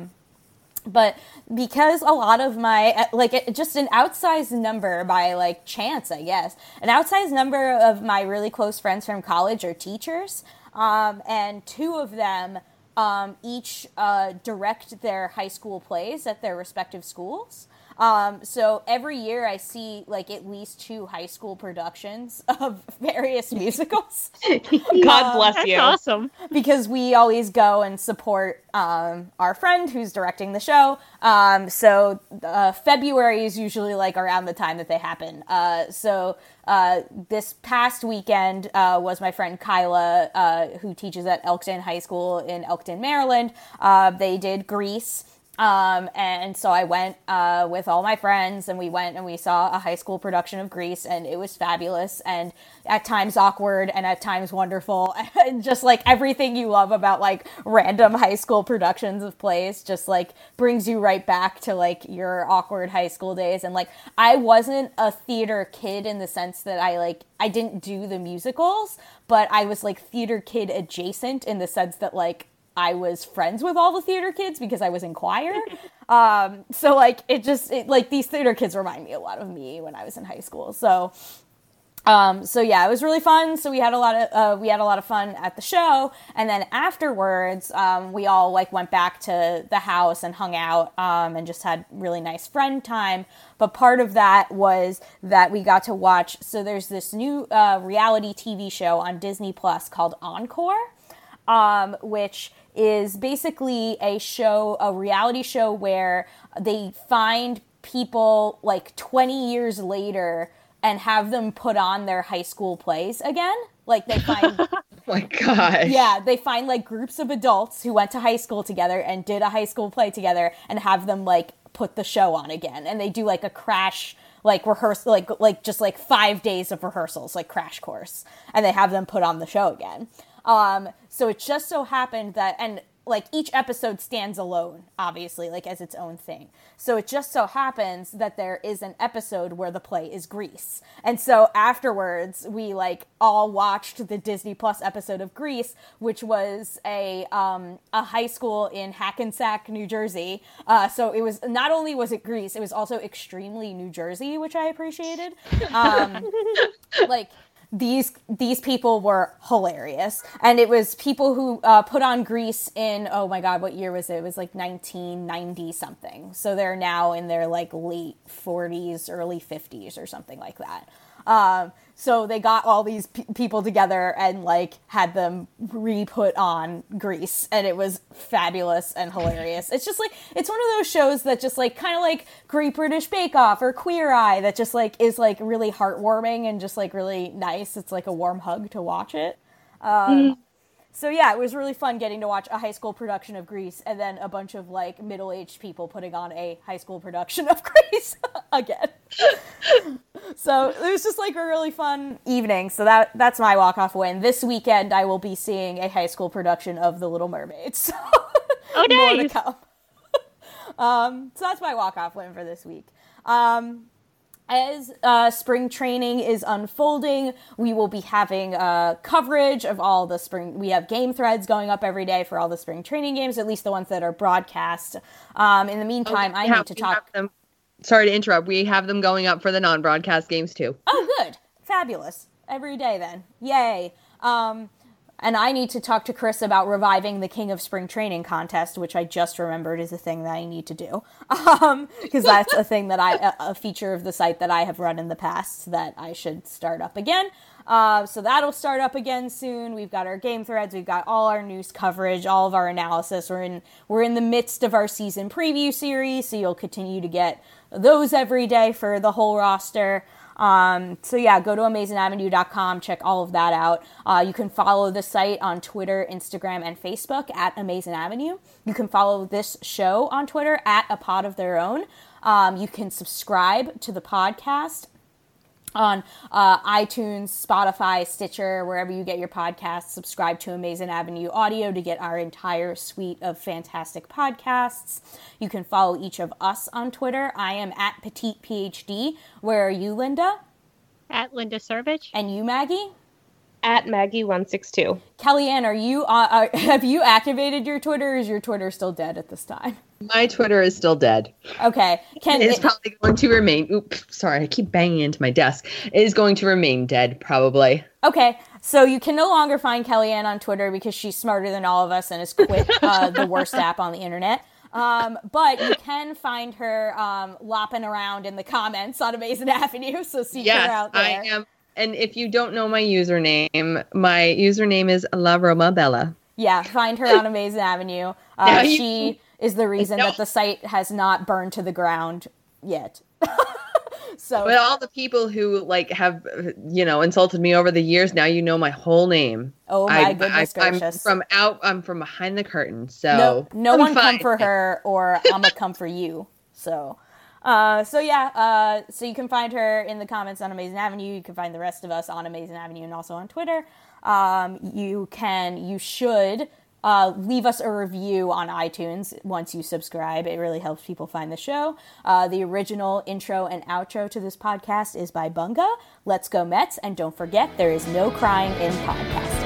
S4: but because a lot of my just an outsized number by chance, I guess, an outsized number of my really close friends from college are teachers, and 2 of them each direct their high school plays at their respective schools. So every year I see at least 2 high school productions of various musicals.
S5: God bless you.
S3: That's awesome.
S4: Because we always go and support our friend who's directing the show. So February is usually around the time that they happen. So this past weekend was my friend Kyla, who teaches at Elkton High School in Elkton, Maryland. They did Grease. And so I went with all my friends, and we went and we saw a high school production of Grease, and it was fabulous, and at times awkward, and at times wonderful, and just everything you love about random high school productions of plays, just brings you right back to your awkward high school days. And I wasn't a theater kid in the sense that I didn't do the musicals, but I was theater kid adjacent in the sense that I was friends with all the theater kids because I was in choir. So these theater kids remind me a lot of me when I was in high school. So yeah, it was really fun. So we had a lot of fun at the show. And then afterwards, we all went back to the house and hung out, and just had really nice friend time. But part of that was that we got to watch, so there's this new, reality TV show on Disney Plus called Encore, which is basically a reality show where they find people 20 years later and have them put on their high school plays again. They find...
S6: Oh my gosh.
S4: Yeah, they find groups of adults who went to high school together and did a high school play together and have them put the show on again. And they do a crash rehearsal, just 5 days of rehearsals, crash course. And they have them put on the show again. So it just so happened that, and each episode stands alone, obviously, as its own thing. So it just so happens that there is an episode where the play is Grease. And so afterwards, we all watched the Disney Plus episode of Grease, which was a high school in Hackensack, New Jersey. So it was, not only was it Grease, it was also extremely New Jersey, which I appreciated. These people were hilarious, and it was people who put on Grease in, oh my god, what year was it? It was 1990 something. So they're now in their late 40s, early 50s or something like that. So they got all these people together and had them re-put on Grease, and it was fabulous and hilarious. It's just it's one of those shows that just kind of Great British Bake Off or Queer Eye that just is really heartwarming and just really nice. It's a warm hug to watch it. So yeah, it was really fun getting to watch a high school production of Grease and then a bunch of middle-aged people putting on a high school production of Grease again. So it was just a really fun evening. So that's my walk-off win. This weekend I will be seeing a high school production of The Little Mermaid. So
S3: oh, nice.
S4: More to come. So that's my walk-off win for this week. as spring training is unfolding, we will be having coverage of all the spring. We have game threads going up every day for all the spring training games, at least the ones that are broadcast. In the meantime, I need to talk.
S6: Sorry to interrupt. We have them going up for the non-broadcast games too.
S4: Oh, good. Fabulous. Every day then. Yay. And I need to talk to Chris about reviving the King of Spring Training contest, which I just remembered is a thing that I need to do. Because that's a thing that a feature of the site that I have run in the past that I should start up again. So that'll start up again soon. We've got our game threads. We've got all our news coverage, all of our analysis. We're in the midst of our season preview series, so you'll continue to get those every day for the whole roster. So yeah, go to AmazingAvenue.com, check all of that out. You can follow the site on Twitter, Instagram, and Facebook at Amazing Avenue. You can follow this show on Twitter at A Pod of Their Own. You can subscribe to the podcast on iTunes, Spotify, Stitcher, wherever you get your podcasts. Subscribe to Amazing Avenue Audio to get our entire suite of fantastic podcasts. You can follow each of us on Twitter. I am at Petite PhD. Where are you, Linda?
S3: At Linda Servich.
S4: And you, Maggie?
S5: At Maggie162.
S4: Kellyanne, are you have you activated your Twitter, or is your Twitter still dead at this time?
S6: My Twitter is still dead.
S4: Okay.
S6: It's probably going to remain. Oops, sorry, I keep banging into my desk. It is going to remain dead, probably.
S4: Okay, so you can no longer find Kellyanne on Twitter because she's smarter than all of us and has quit the worst app on the internet. But you can find her lopping around in the comments on Amazing Avenue, so seek her out there.
S6: I am. And if you don't know my username is La Roma Bella.
S4: Yeah, find her on Amazing Avenue. She is the reason that the site has not burned to the ground yet.
S6: But all the people who have insulted me over the years, now you know my whole name.
S4: Oh my goodness gracious!
S6: I'm from behind the curtain, so
S4: no one come for her, or I'ma come for you. So you can find her in the comments on Amazing Avenue. You can find the rest of us on Amazing Avenue and also on Twitter. You should leave us a review on iTunes once you subscribe. It really helps people find the show. The original intro and outro to this podcast is by Bunga. Let's go Mets, and don't forget, there is no crying in podcasts.